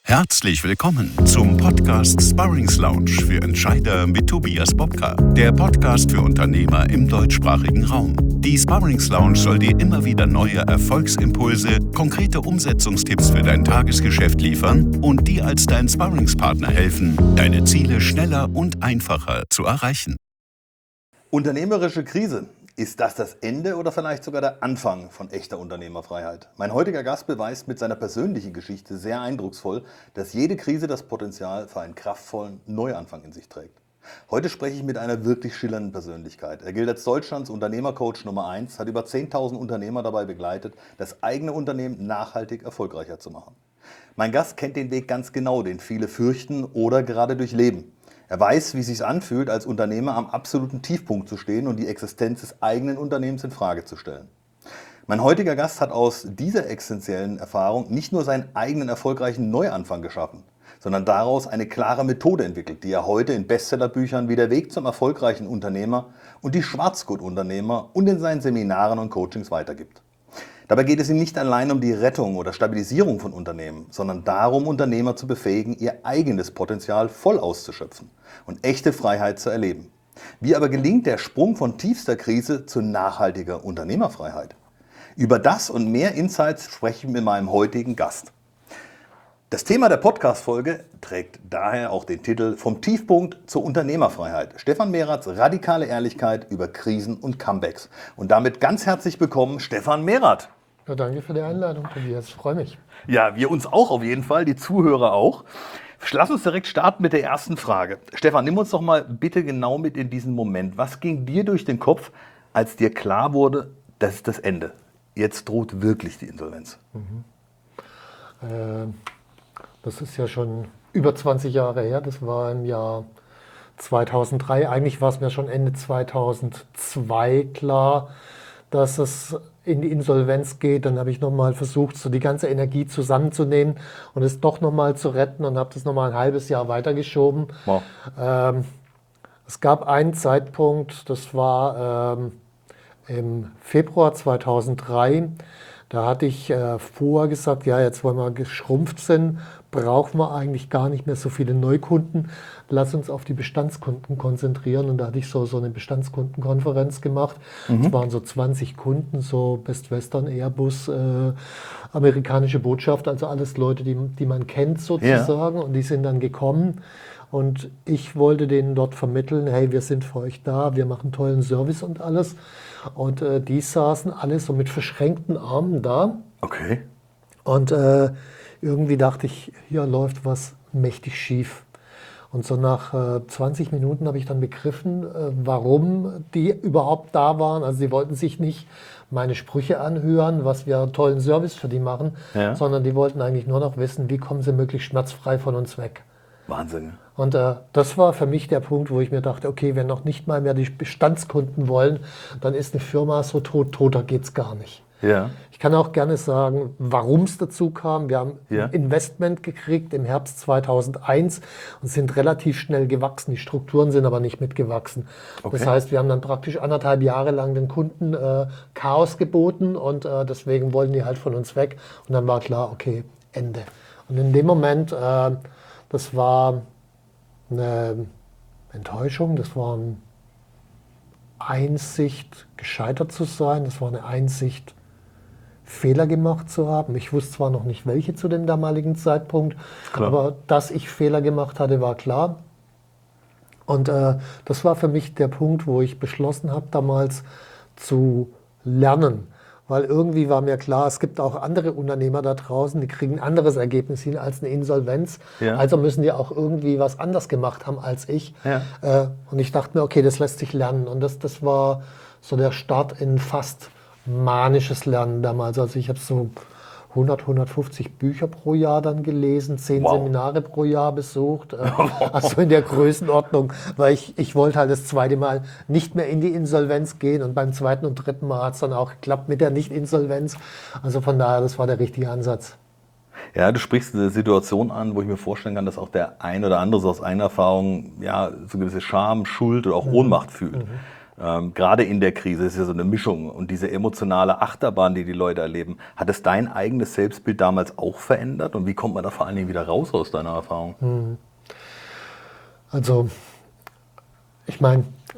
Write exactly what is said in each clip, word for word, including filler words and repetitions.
Herzlich willkommen zum Podcast Sparrings Lounge für Entscheider mit Tobias Bobka, der Podcast für Unternehmer im deutschsprachigen Raum. Die Sparrings Lounge soll dir immer wieder neue Erfolgsimpulse, konkrete Umsetzungstipps für dein Tagesgeschäft liefern und dir als dein Sparringspartner helfen, deine Ziele schneller und einfacher zu erreichen. Unternehmerische Krise. Ist das das Ende oder vielleicht sogar der Anfang von echter Unternehmerfreiheit? Mein heutiger Gast beweist mit seiner persönlichen Geschichte sehr eindrucksvoll, dass jede Krise das Potenzial für einen kraftvollen Neuanfang in sich trägt. Heute spreche ich mit einer wirklich schillernden Persönlichkeit. Er gilt als Deutschlands Unternehmercoach Nummer eins, hat über zehntausend Unternehmer dabei begleitet, das eigene Unternehmen nachhaltig erfolgreicher zu machen. Mein Gast kennt den Weg ganz genau, den viele fürchten oder gerade durchleben. Er weiß, wie es sich anfühlt, als Unternehmer am absoluten Tiefpunkt zu stehen und die Existenz des eigenen Unternehmens in Frage zu stellen. Mein heutiger Gast hat aus dieser existenziellen Erfahrung nicht nur seinen eigenen erfolgreichen Neuanfang geschaffen, sondern daraus eine klare Methode entwickelt, die er heute in Bestsellerbüchern wie Der Weg zum erfolgreichen Unternehmer und die Schwarzgurt-Unternehmer und in seinen Seminaren und Coachings weitergibt. Dabei geht es ihm nicht allein um die Rettung oder Stabilisierung von Unternehmen, sondern darum, Unternehmer zu befähigen, ihr eigenes Potenzial voll auszuschöpfen und echte Freiheit zu erleben. Wie aber gelingt der Sprung von tiefster Krise zu nachhaltiger Unternehmerfreiheit? Über das und mehr Insights spreche ich mit meinem heutigen Gast. Das Thema der Podcast-Folge trägt daher auch den Titel Vom Tiefpunkt zur Unternehmerfreiheit. Stefan Meraths radikale Ehrlichkeit über Krisen und Comebacks. Und damit ganz herzlich willkommen, Stefan Merath. Ja, danke für die Einladung, Tobias. Ich freue mich. Ja, wir uns auch auf jeden Fall, die Zuhörer auch. Lass uns direkt starten mit der ersten Frage. Stefan, nimm uns doch mal bitte genau mit in diesen Moment. Was ging dir durch den Kopf, als dir klar wurde, das ist das Ende? Jetzt droht wirklich die Insolvenz. Mhm. Äh, das ist ja schon über zwanzig Jahre her. Das war im Jahr zweitausenddrei. Eigentlich war es mir schon Ende zweitausendzwei klar, dass es in die Insolvenz geht. Dann habe ich nochmal versucht, so die ganze Energie zusammenzunehmen und es doch nochmal zu retten und habe das nochmal ein halbes Jahr weitergeschoben. Wow. Ähm, es gab einen Zeitpunkt, das war ähm, im Februar zweitausenddrei. Da hatte ich äh, vorher gesagt, ja, jetzt, weil wir geschrumpft sind, brauchen wir eigentlich gar nicht mehr so viele Neukunden. Lass uns auf die Bestandskunden konzentrieren. Und da hatte ich so, so eine Bestandskundenkonferenz gemacht. Es mhm. waren so zwanzig Kunden, so Best Western, Airbus, äh, amerikanische Botschaft, also alles Leute, die, die man kennt sozusagen. Ja. Und die sind dann gekommen. Und ich wollte denen dort vermitteln, hey, wir sind für euch da, wir machen tollen Service und alles. Und äh, die saßen alle so mit verschränkten Armen da. Okay. Und äh, irgendwie dachte ich, hier läuft was mächtig schief. Und so nach äh, zwanzig Minuten habe ich dann begriffen, äh, warum die überhaupt da waren. Also sie wollten sich nicht meine Sprüche anhören, was wir tollen Service für die machen, ja. sondern die wollten eigentlich nur noch wissen, wie kommen sie möglichst schmerzfrei von uns weg. Wahnsinn. Und äh, das war für mich der Punkt, wo ich mir dachte, okay, wenn noch nicht mal mehr die Bestandskunden wollen, dann ist eine Firma so tot, toter geht's gar nicht. Ja. Ich kann auch gerne sagen, warum es dazu kam. Wir haben ja. ein Investment gekriegt im Herbst zweitausendeins und sind relativ schnell gewachsen. Die Strukturen sind aber nicht mitgewachsen. Okay. Das heißt, wir haben dann praktisch anderthalb Jahre lang den Kunden äh, Chaos geboten und äh, deswegen wollten die halt von uns weg. Und dann war klar, okay, Ende. Und in dem Moment... Äh, Das war eine Enttäuschung, das war eine Einsicht, gescheitert zu sein, das war eine Einsicht, Fehler gemacht zu haben. Ich wusste zwar noch nicht, welche zu dem damaligen Zeitpunkt, klar. aber dass ich Fehler gemacht hatte, war klar. Und äh, das war für mich der Punkt, wo ich beschlossen habe, damals zu lernen. Weil irgendwie war mir klar, es gibt auch andere Unternehmer da draußen, die kriegen ein anderes Ergebnis hin als eine Insolvenz. Ja. Also müssen die auch irgendwie was anders gemacht haben als ich. Ja. Äh, und ich dachte mir, okay, das lässt sich lernen. Und das, das war so der Start in fast manisches Lernen damals. Also ich habe so hundert, hundertfünfzig Bücher pro Jahr dann gelesen, zehn wow. Seminare pro Jahr besucht, äh, also in der Größenordnung, weil ich, ich wollte halt das zweite Mal nicht mehr in die Insolvenz gehen und beim zweiten und dritten Mal hat es dann auch geklappt mit der Nicht-Insolvenz, also von daher, das war der richtige Ansatz. Ja, du sprichst eine Situation an, wo ich mir vorstellen kann, dass auch der ein oder andere so aus einer Erfahrung ja, so gewisse Scham, Schuld oder auch Ohnmacht mhm. fühlt. Mhm. Ähm, gerade in der Krise ist ja so eine Mischung und diese emotionale Achterbahn, die die Leute erleben, hat es dein eigenes Selbstbild damals auch verändert und wie kommt man da vor allen Dingen wieder raus aus deiner Erfahrung? Hm. Also, ich meine,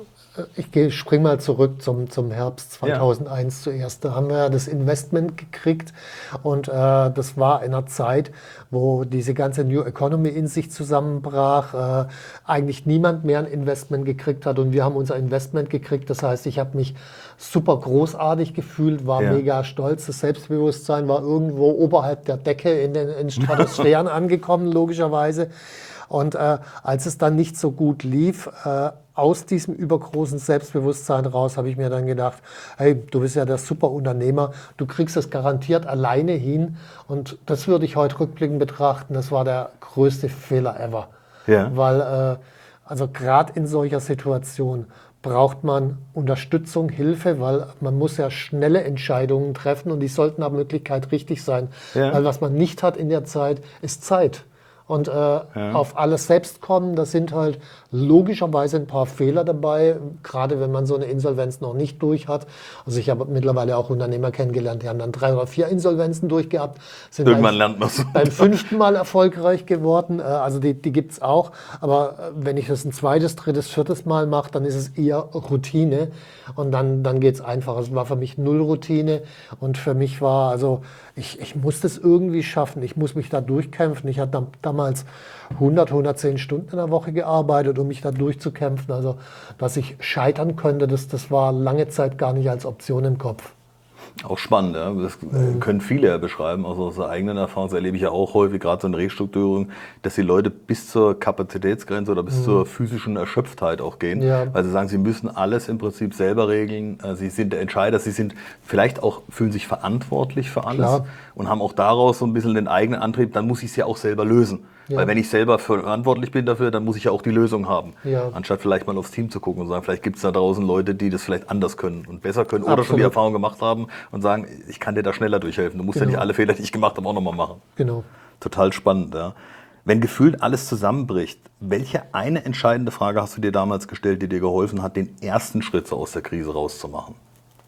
ich springe mal zurück zum, zum Herbst zweitausendeins ja. zuerst. Da haben wir das Investment gekriegt und äh, das war in einer Zeit, wo diese ganze New Economy in sich zusammenbrach, äh, eigentlich niemand mehr ein Investment gekriegt hat und wir haben unser Investment gekriegt. Das heißt, ich habe mich super großartig gefühlt, war ja. mega stolz. Das Selbstbewusstsein war irgendwo oberhalb der Decke in den in Stratosphären angekommen, logischerweise. Und äh, als es dann nicht so gut lief, äh, aus diesem übergroßen Selbstbewusstsein raus, habe ich mir dann gedacht, hey, du bist ja der super Unternehmer, du kriegst es garantiert alleine hin. Und das würde ich heute rückblickend betrachten, das war der größte Fehler ever. Ja. Weil, äh, also gerade in solcher Situation braucht man Unterstützung, Hilfe, weil man muss ja schnelle Entscheidungen treffen und die sollten nach Möglichkeit richtig sein. Ja. Weil was man nicht hat in der Zeit, ist Zeit. Und äh, ja. auf alles selbst kommen, da sind halt logischerweise ein paar Fehler dabei, gerade wenn man so eine Insolvenz noch nicht durch hat. Also ich habe mittlerweile auch Unternehmer kennengelernt, die haben dann drei oder vier Insolvenzen durchgehabt, sind Irgendwann beim, lernt man's. beim fünften Mal erfolgreich geworden. Äh, also die, die gibt es auch, aber äh, wenn ich das ein zweites, drittes, viertes Mal mache, dann ist es eher Routine und dann, dann geht es einfacher. Es war für mich null Routine und für mich war, also ich, ich muss das irgendwie schaffen, ich muss mich da durchkämpfen. Ich hatte damals hundert, hundertzehn Stunden in der Woche gearbeitet, um mich da durchzukämpfen. Also, dass ich scheitern könnte, das, das war lange Zeit gar nicht als Option im Kopf. Auch spannend, ja. Das mhm. können viele ja beschreiben, also aus der eigenen Erfahrung, das erlebe ich ja auch häufig, gerade so in Restrukturierung, dass die Leute bis zur Kapazitätsgrenze oder bis mhm. zur physischen Erschöpftheit auch gehen, ja. weil sie sagen, sie müssen alles im Prinzip selber regeln, sie sind der Entscheider, sie sind vielleicht auch, fühlen sich verantwortlich für alles Klar. und haben auch daraus so ein bisschen den eigenen Antrieb, dann muss ich es ja auch selber lösen. Ja. Weil wenn ich selber verantwortlich bin dafür, dann muss ich ja auch die Lösung haben. Ja. Anstatt vielleicht mal aufs Team zu gucken und sagen, vielleicht gibt es da draußen Leute, die das vielleicht anders können und besser können Absolut. Oder schon die Erfahrung gemacht haben und sagen, ich kann dir da schneller durchhelfen. Du musst genau. ja nicht alle Fehler, die ich gemacht habe, auch nochmal machen. Genau. Total spannend, ja. Wenn gefühlt alles zusammenbricht, welche eine entscheidende Frage hast du dir damals gestellt, die dir geholfen hat, den ersten Schritt so aus der Krise rauszumachen?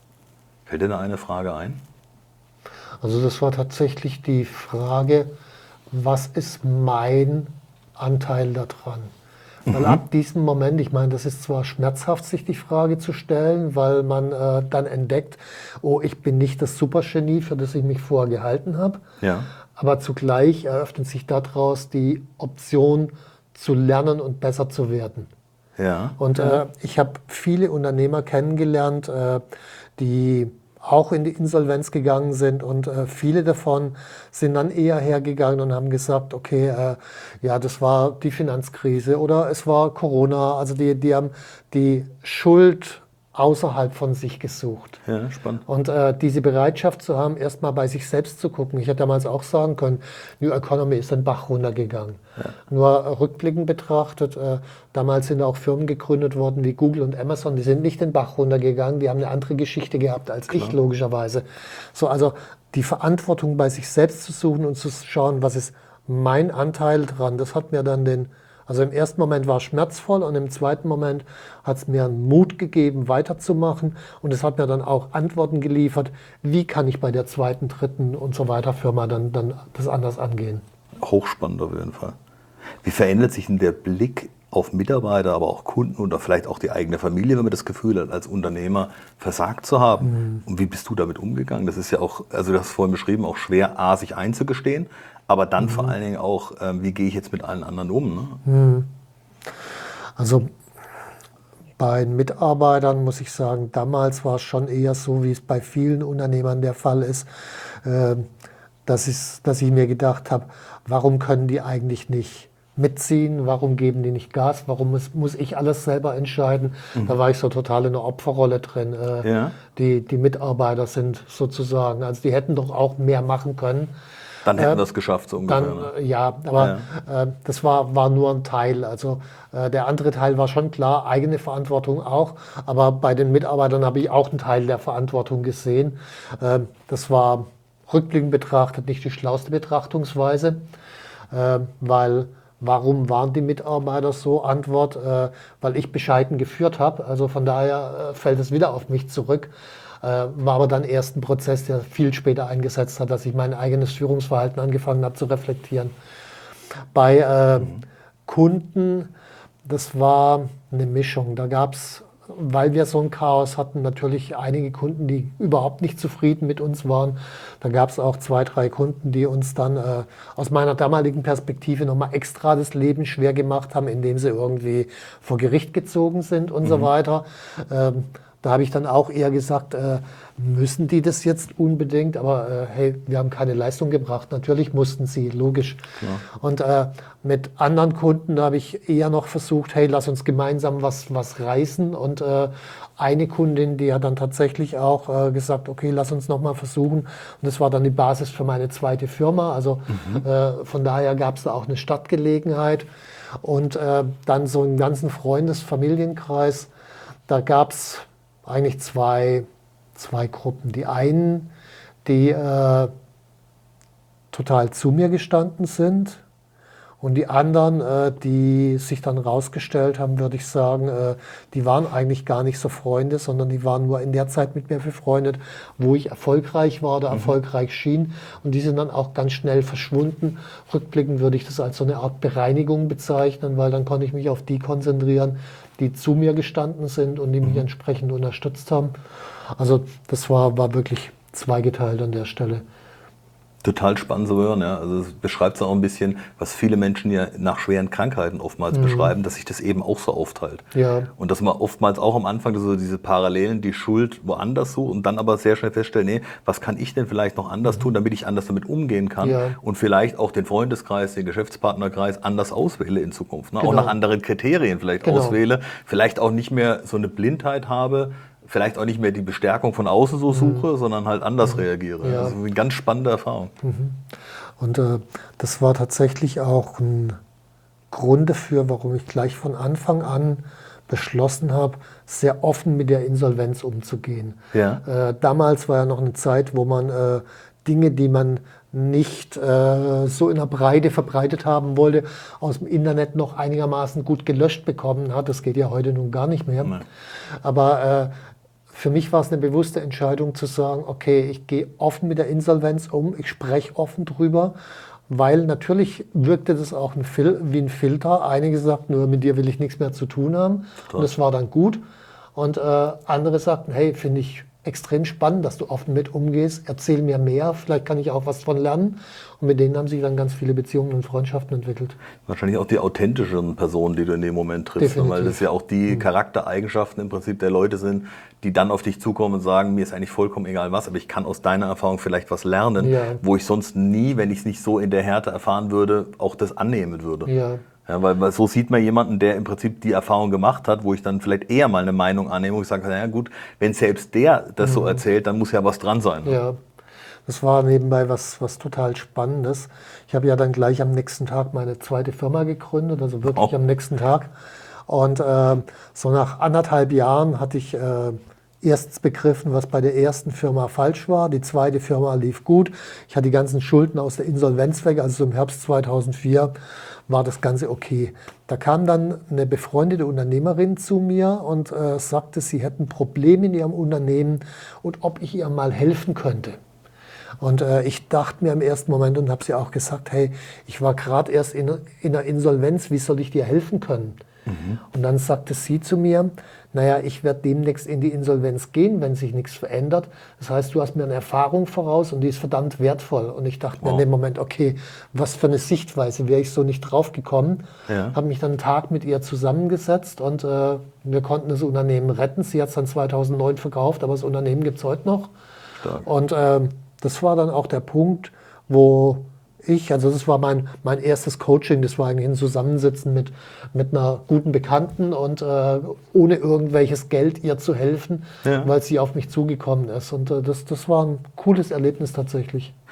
Fällt dir da eine Frage ein? Also das war tatsächlich die Frage, was ist mein Anteil daran? Weil mhm. ab diesem Moment, ich meine, das ist zwar schmerzhaft, sich die Frage zu stellen, weil man äh, dann entdeckt, oh, ich bin nicht das Supergenie, für das ich mich vorher gehalten habe. Ja. Aber zugleich eröffnet sich daraus die Option zu lernen und besser zu werden. Ja. Und äh, ich habe viele Unternehmer kennengelernt, äh, die auch in die Insolvenz gegangen sind und äh, viele davon sind dann eher hergegangen und haben gesagt, okay, äh, ja, das war die Finanzkrise oder es war Corona, also die, die haben die Schuld außerhalb von sich gesucht. Ja, spannend. Und äh, diese Bereitschaft zu haben, erstmal bei sich selbst zu gucken. Ich hätte damals auch sagen können, New Economy ist den Bach runtergegangen. Ja. Nur äh, rückblickend betrachtet, äh, damals sind auch Firmen gegründet worden wie Google und Amazon, die sind nicht den Bach runtergegangen, die haben eine andere Geschichte gehabt als Klar. ich, logischerweise. So, also die Verantwortung bei sich selbst zu suchen und zu schauen, was ist mein Anteil dran, das hat mir dann den Also im ersten Moment war es schmerzvoll und im zweiten Moment hat es mir einen Mut gegeben, weiterzumachen. Und es hat mir dann auch Antworten geliefert, wie kann ich bei der zweiten, dritten und so weiter Firma dann, dann das anders angehen. Hochspannend auf jeden Fall. Wie verändert sich denn der Blick auf Mitarbeiter, aber auch Kunden oder vielleicht auch die eigene Familie, wenn man das Gefühl hat, als Unternehmer versagt zu haben? Mhm. Und wie bist du damit umgegangen? Das ist ja auch, also du hast es vorhin beschrieben, auch schwer, A, sich einzugestehen, aber dann mhm. vor allen Dingen auch, ähm, wie gehe ich jetzt mit allen anderen um? Ne? Mhm. Also bei Mitarbeitern muss ich sagen, damals war es schon eher so, wie es bei vielen Unternehmern der Fall ist, äh, dass, ich, dass ich mir gedacht habe, warum können die eigentlich nicht mitziehen, warum geben die nicht Gas, warum muss, muss ich alles selber entscheiden. Mhm. Da war ich so total in der Opferrolle drin. Äh, ja. die, die Mitarbeiter sind sozusagen, also die hätten doch auch mehr machen können. Dann hätten wir es äh, geschafft, so ungefähr. Dann, äh, ja, aber ja. Äh, das war, war nur ein Teil. Also äh, der andere Teil war schon klar, eigene Verantwortung auch. Aber bei den Mitarbeitern habe ich auch einen Teil der Verantwortung gesehen. Äh, das war rückblickend betrachtet nicht die schlauste Betrachtungsweise, äh, weil Warum waren die Mitarbeiter so? Antwort, äh, weil ich bescheiden geführt habe. Also von daher äh, fällt es wieder auf mich zurück. Äh, war aber dann erst ein Prozess, der viel später eingesetzt hat, dass ich mein eigenes Führungsverhalten angefangen habe zu reflektieren. Bei äh, mhm. Kunden, das war eine Mischung. Da gab es, weil wir so ein Chaos hatten, natürlich einige Kunden, die überhaupt nicht zufrieden mit uns waren. Da gab es auch zwei, drei Kunden, die uns dann äh, aus meiner damaligen Perspektive nochmal extra das Leben schwer gemacht haben, indem sie irgendwie vor Gericht gezogen sind und mhm. so weiter. Ähm, da habe ich dann auch eher gesagt, äh, müssen die das jetzt unbedingt? Aber äh, hey, wir haben keine Leistung gebracht. Natürlich mussten sie, logisch. Ja. Und äh, mit anderen Kunden habe ich eher noch versucht, hey, lass uns gemeinsam was, was reißen. Und äh, eine Kundin, die hat dann tatsächlich auch äh, gesagt, okay, lass uns nochmal versuchen. Und das war dann die Basis für meine zweite Firma. Also mhm. äh, von daher gab es da auch eine Startgelegenheit. Und äh, dann so einen ganzen Freundes-Familienkreis, da gab es eigentlich zwei, zwei Gruppen. Die einen, die äh, total zu mir gestanden sind, und die anderen, äh, die sich dann rausgestellt haben, würde ich sagen, äh, die waren eigentlich gar nicht so Freunde, sondern die waren nur in der Zeit mit mir befreundet, wo ich erfolgreich war oder mhm. erfolgreich schien. Und die sind dann auch ganz schnell verschwunden. Rückblickend würde ich das als so eine Art Bereinigung bezeichnen, weil dann konnte ich mich auf die konzentrieren, die zu mir gestanden sind und die mich mhm. entsprechend unterstützt haben. Also das war, war wirklich zweigeteilt an der Stelle. Total spannend zu hören, ja. Also es beschreibt auch ein bisschen, was viele Menschen ja nach schweren Krankheiten oftmals mhm. beschreiben, dass sich das eben auch so aufteilt. Ja. Und dass man oftmals auch am Anfang so diese Parallelen, die Schuld woanders sucht und dann aber sehr schnell feststellt, nee, was kann ich denn vielleicht noch anders mhm. tun, damit ich anders damit umgehen kann ja. und vielleicht auch den Freundeskreis, den Geschäftspartnerkreis anders auswähle in Zukunft. Ne? Genau. Auch nach anderen Kriterien vielleicht genau. auswähle, vielleicht auch nicht mehr so eine Blindheit habe, vielleicht auch nicht mehr die Bestärkung von außen so suche, mhm. sondern halt anders mhm. reagiere. Ja. Also eine ganz spannende Erfahrung. Mhm. Und äh, das war tatsächlich auch ein Grund dafür, warum ich gleich von Anfang an beschlossen habe, sehr offen mit der Insolvenz umzugehen. Ja. Äh, damals war ja noch eine Zeit, wo man äh, Dinge, die man nicht äh, so in der Breite verbreitet haben wollte, aus dem Internet noch einigermaßen gut gelöscht bekommen hat. Das geht ja heute nun gar nicht mehr. Nein. Aber äh, für mich war es eine bewusste Entscheidung zu sagen, okay, ich gehe offen mit der Insolvenz um, ich spreche offen drüber, weil natürlich wirkte das auch ein Fil- wie ein Filter. Einige sagten, nur mit dir will ich nichts mehr zu tun haben. Total. Und das war dann gut. Und äh, andere sagten, hey, finde ich extrem spannend, dass du offen mit umgehst, erzähl mir mehr, vielleicht kann ich auch was von lernen. Und mit denen haben sich dann ganz viele Beziehungen und Freundschaften entwickelt. Wahrscheinlich auch die authentischen Personen, die du in dem Moment triffst, ne? Weil das ja auch die mhm. Charaktereigenschaften im Prinzip der Leute sind, die dann auf dich zukommen und sagen, mir ist eigentlich vollkommen egal was, aber ich kann aus deiner Erfahrung vielleicht was lernen, ja. wo ich sonst nie, wenn ich es nicht so in der Härte erfahren würde, auch das annehmen würde. Ja. Ja, weil, weil so sieht man jemanden, der im Prinzip die Erfahrung gemacht hat, wo ich dann vielleicht eher mal eine Meinung annehme und ich sage, naja gut, wenn selbst der das mhm. so erzählt, dann muss ja was dran sein. Ne? Ja, das war nebenbei was, was total Spannendes. Ich habe ja dann gleich am nächsten Tag meine zweite Firma gegründet, also wirklich oh. am nächsten Tag. Und äh, so nach anderthalb Jahren hatte ich äh, erstens begriffen, was bei der ersten Firma falsch war. Die zweite Firma lief gut. Ich hatte die ganzen Schulden aus der Insolvenz weg, also im Herbst zweitausendvier war das Ganze okay. Da kam dann eine befreundete Unternehmerin zu mir und äh, sagte, sie hätten Probleme in ihrem Unternehmen und ob ich ihr mal helfen könnte. Und äh, ich dachte mir im ersten Moment und habe sie auch gesagt, hey, ich war gerade erst in, in einer Insolvenz, wie soll ich dir helfen können? Mhm. Und dann sagte sie zu mir, naja, ich werde demnächst in die Insolvenz gehen, wenn sich nichts verändert. Das heißt, du hast mir eine Erfahrung voraus und die ist verdammt wertvoll. Und ich dachte wow. mir in dem Moment, okay, was für eine Sichtweise, wäre ich so nicht drauf gekommen. Ja. Habe mich dann einen Tag mit ihr zusammengesetzt und äh, wir konnten das Unternehmen retten. Sie hat es dann zweitausendneun verkauft, aber das Unternehmen gibt es heute noch. Stark. Und äh, das war dann auch der Punkt, wo ich, also das war mein, mein erstes Coaching, das war eigentlich ein Zusammensitzen mit, mit einer guten Bekannten und äh, ohne irgendwelches Geld ihr zu helfen, ja. weil sie auf mich zugekommen ist. Und äh, das, das war ein cooles Erlebnis tatsächlich.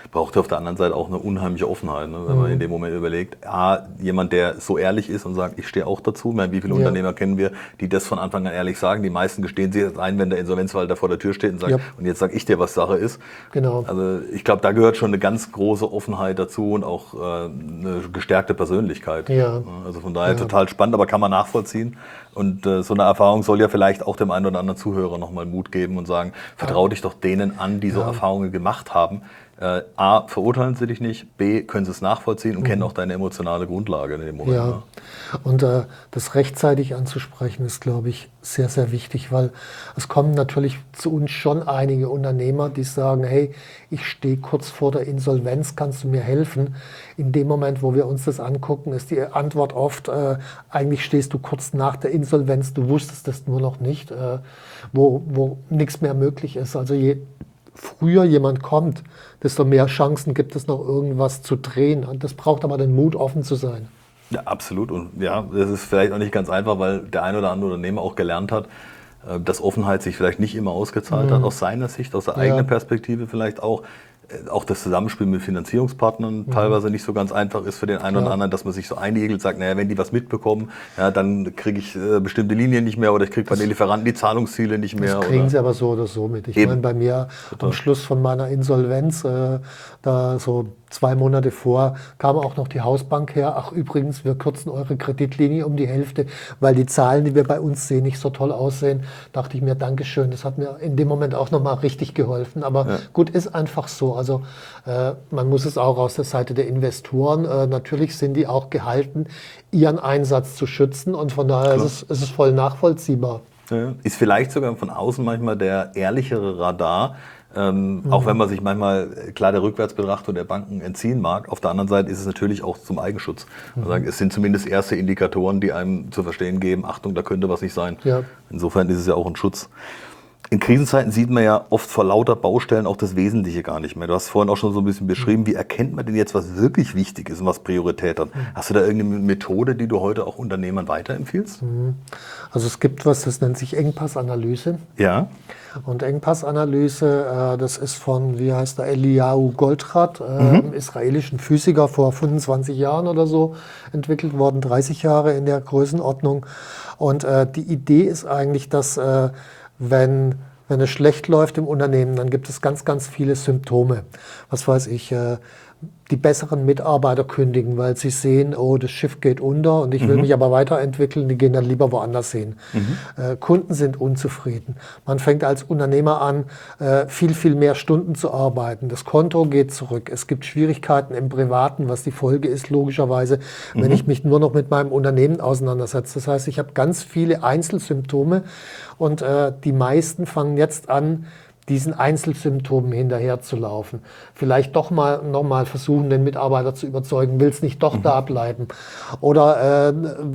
braucht auf der anderen Seite auch eine unheimliche Offenheit, ne? Wenn man in dem Moment überlegt, A, jemand, der so ehrlich ist und sagt, ich stehe auch dazu. Ich meine, wie viele ja. Unternehmer kennen wir, die das von Anfang an ehrlich sagen? Die meisten gestehen sich jetzt ein, wenn der Insolvenzverwalter vor der Tür steht und sagt, ja. und jetzt sage ich dir, was Sache ist. Genau. Also ich glaube, da gehört schon eine ganz große Offenheit dazu und auch äh, eine gestärkte Persönlichkeit. Ja. Also von daher ja. total spannend, aber kann man nachvollziehen. Und äh, so eine Erfahrung soll ja vielleicht auch dem einen oder anderen Zuhörer nochmal Mut geben und sagen, vertrau ja. dich doch denen an, die so ja. Erfahrungen gemacht haben. Äh, A, verurteilen sie dich nicht, B, können sie es nachvollziehen und mhm. kennen auch deine emotionale Grundlage in dem Moment. Ja. Ne? Und äh, das rechtzeitig anzusprechen ist, glaube ich, sehr, sehr wichtig, weil es kommen natürlich zu uns schon einige Unternehmer, die sagen, hey, ich stehe kurz vor der Insolvenz, kannst du mir helfen? In dem Moment, wo wir uns das angucken, ist die Antwort oft, äh, eigentlich stehst du kurz nach der Insolvenz, du wusstest es nur noch nicht, äh, wo, wo nichts mehr möglich ist. Also je früher jemand kommt, desto mehr Chancen gibt es noch, irgendwas zu drehen. Und das braucht aber den Mut, offen zu sein. Ja, absolut. Und ja, das ist vielleicht auch nicht ganz einfach, weil der ein oder andere Unternehmer auch gelernt hat, dass Offenheit sich vielleicht nicht immer ausgezahlt mhm. hat, aus seiner Sicht, aus der eigenen ja. Perspektive vielleicht auch. Auch das Zusammenspiel mit Finanzierungspartnern mhm. teilweise nicht so ganz einfach ist für den einen oder anderen, dass man sich so einigelt, sagt, naja, wenn die was mitbekommen, ja, dann kriege ich äh, bestimmte Linien nicht mehr oder ich kriege bei den Lieferanten die Zahlungsziele nicht mehr. Das kriegen oder? sie aber so oder so mit. Ich Eben. meine, bei mir Total. Am Schluss von meiner Insolvenz, äh, da so zwei Monate vor, kam auch noch die Hausbank her. Ach übrigens, wir kürzen eure Kreditlinie um die Hälfte, weil die Zahlen, die wir bei uns sehen, nicht so toll aussehen. Dachte ich mir, Dankeschön, das hat mir in dem Moment auch nochmal richtig geholfen. Aber ja. gut, ist einfach so. Also äh, man muss es auch aus der Seite der Investoren, äh, natürlich sind die auch gehalten, ihren Einsatz zu schützen und von daher ist es, ist es voll nachvollziehbar. Ja. Ist vielleicht sogar von außen manchmal der ehrlichere Radar, ähm, mhm. auch wenn man sich manchmal klar der Rückwärtsbetrachtung der Banken entziehen mag. Auf der anderen Seite ist es natürlich auch zum Eigenschutz. Mhm. Also es sind zumindest erste Indikatoren, die einem zu verstehen geben, Achtung, da könnte was nicht sein. Ja. Insofern ist es ja auch ein Schutz. In Krisenzeiten sieht man ja oft vor lauter Baustellen auch das Wesentliche gar nicht mehr. Du hast vorhin auch schon so ein bisschen beschrieben, wie erkennt man denn jetzt, was wirklich wichtig ist und was Priorität hat? Hast du da irgendeine Methode, die du heute auch Unternehmern weiterempfiehlst? Also es gibt was, das nennt sich Engpassanalyse. Ja. Und Engpassanalyse, äh, das ist von, wie heißt der, Eliyahu Goldratt, äh, mhm. israelischen Physiker, vor fünfundzwanzig Jahren oder so entwickelt worden, dreißig Jahre in der Größenordnung. Und äh, die Idee ist eigentlich, dass äh, Wenn, wenn es schlecht läuft im Unternehmen, dann gibt es ganz, ganz viele Symptome. Was weiß ich, äh, die besseren Mitarbeiter kündigen, weil sie sehen, oh, das Schiff geht unter und ich will mhm. mich aber weiterentwickeln, die gehen dann lieber woanders hin. Mhm. Äh, Kunden sind unzufrieden. Man fängt als Unternehmer an, äh, viel, viel mehr Stunden zu arbeiten. Das Konto geht zurück. Es gibt Schwierigkeiten im Privaten, was die Folge ist, logischerweise, mhm. wenn ich mich nur noch mit meinem Unternehmen auseinandersetze. Das heißt, ich habe ganz viele Einzelsymptome und äh, die meisten fangen jetzt an, diesen Einzelsymptomen hinterherzulaufen. Vielleicht doch mal noch mal versuchen, den Mitarbeiter zu überzeugen, will es nicht doch mhm. da bleiben. Oder äh,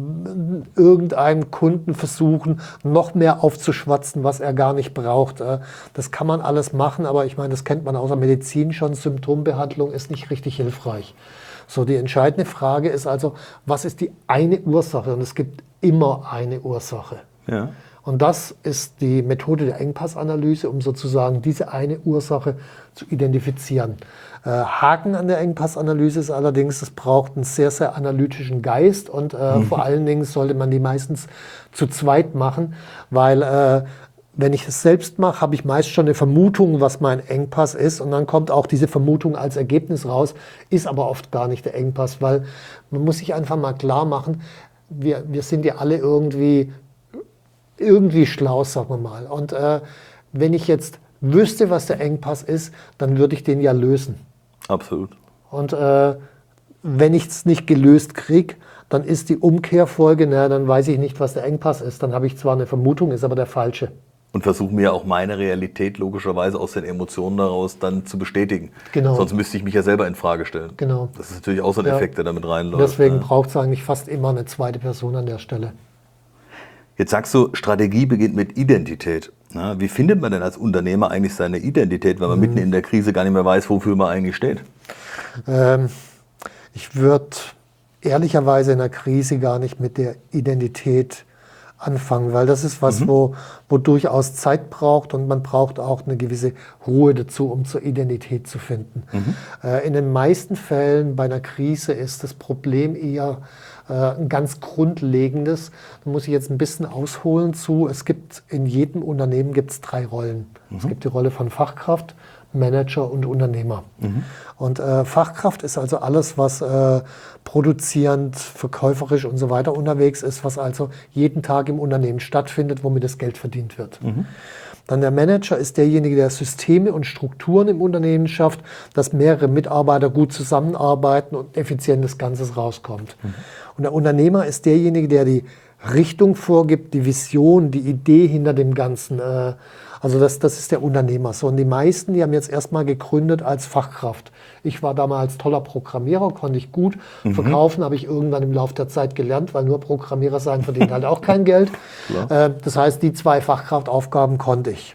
irgendeinem Kunden versuchen, noch mehr aufzuschwatzen, was er gar nicht braucht. Äh, das kann man alles machen, aber ich meine, das kennt man aus der Medizin schon. Symptombehandlung ist nicht richtig hilfreich. So, die entscheidende Frage ist also, was ist die eine Ursache? Und es gibt immer eine Ursache. Ja. Und das ist die Methode der Engpassanalyse, um sozusagen diese eine Ursache zu identifizieren. Äh, Haken an der Engpassanalyse ist allerdings, es braucht einen sehr, sehr analytischen Geist und äh, mhm. vor allen Dingen sollte man die meistens zu zweit machen, weil äh, wenn ich es selbst mache, habe ich meist schon eine Vermutung, was mein Engpass ist und dann kommt auch diese Vermutung als Ergebnis raus, ist aber oft gar nicht der Engpass, weil man muss sich einfach mal klar machen, wir, wir sind ja alle irgendwie irgendwie schlau, sagen wir mal. Und äh, wenn ich jetzt wüsste, was der Engpass ist, dann würde ich den ja lösen. Absolut. Und äh, wenn ich es nicht gelöst kriege, dann ist die Umkehrfolge, na, dann weiß ich nicht, was der Engpass ist. Dann habe ich zwar eine Vermutung, ist aber der falsche. Und versuche mir auch meine Realität logischerweise aus den Emotionen daraus dann zu bestätigen. Genau. Sonst müsste ich mich ja selber in Frage stellen. Genau. Das ist natürlich auch so ein ja. Effekt, der damit reinläuft. Deswegen ne? braucht es eigentlich fast immer eine zweite Person an der Stelle. Jetzt sagst du, Strategie beginnt mit Identität. Na, wie findet man denn als Unternehmer eigentlich seine Identität, wenn man mhm. mitten in der Krise gar nicht mehr weiß, wofür man eigentlich steht? Ähm, ich würde ehrlicherweise in der Krise gar nicht mit der Identität anfangen, weil das ist was, Mhm. wo, wo durchaus Zeit braucht und man braucht auch eine gewisse Ruhe dazu, um zur Identität zu finden. Mhm. Äh, in den meisten Fällen bei einer Krise ist das Problem eher äh, ein ganz grundlegendes. Da muss ich jetzt ein bisschen ausholen zu. Es gibt in jedem Unternehmen gibt's drei Rollen. Mhm. Es gibt die Rolle von Fachkraft, Manager und Unternehmer. Mhm. Und äh, Fachkraft ist also alles, was äh, produzierend, verkäuferisch und so weiter unterwegs ist, was also jeden Tag im Unternehmen stattfindet, womit das Geld verdient wird. Mhm. Dann der Manager ist derjenige, der Systeme und Strukturen im Unternehmen schafft, dass mehrere Mitarbeiter gut zusammenarbeiten und effizient das Ganze rauskommt. Mhm. Und der Unternehmer ist derjenige, der die Richtung vorgibt, die Vision, die Idee hinter dem Ganzen. Äh, Also das, das ist der Unternehmer. So, und die meisten, die haben jetzt erstmal gegründet als Fachkraft. Ich war damals toller Programmierer, konnte ich gut. Mhm. Verkaufen habe ich irgendwann im Laufe der Zeit gelernt, weil nur Programmierer sein verdient halt auch kein Geld. Äh, das heißt, die zwei Fachkraftaufgaben konnte ich.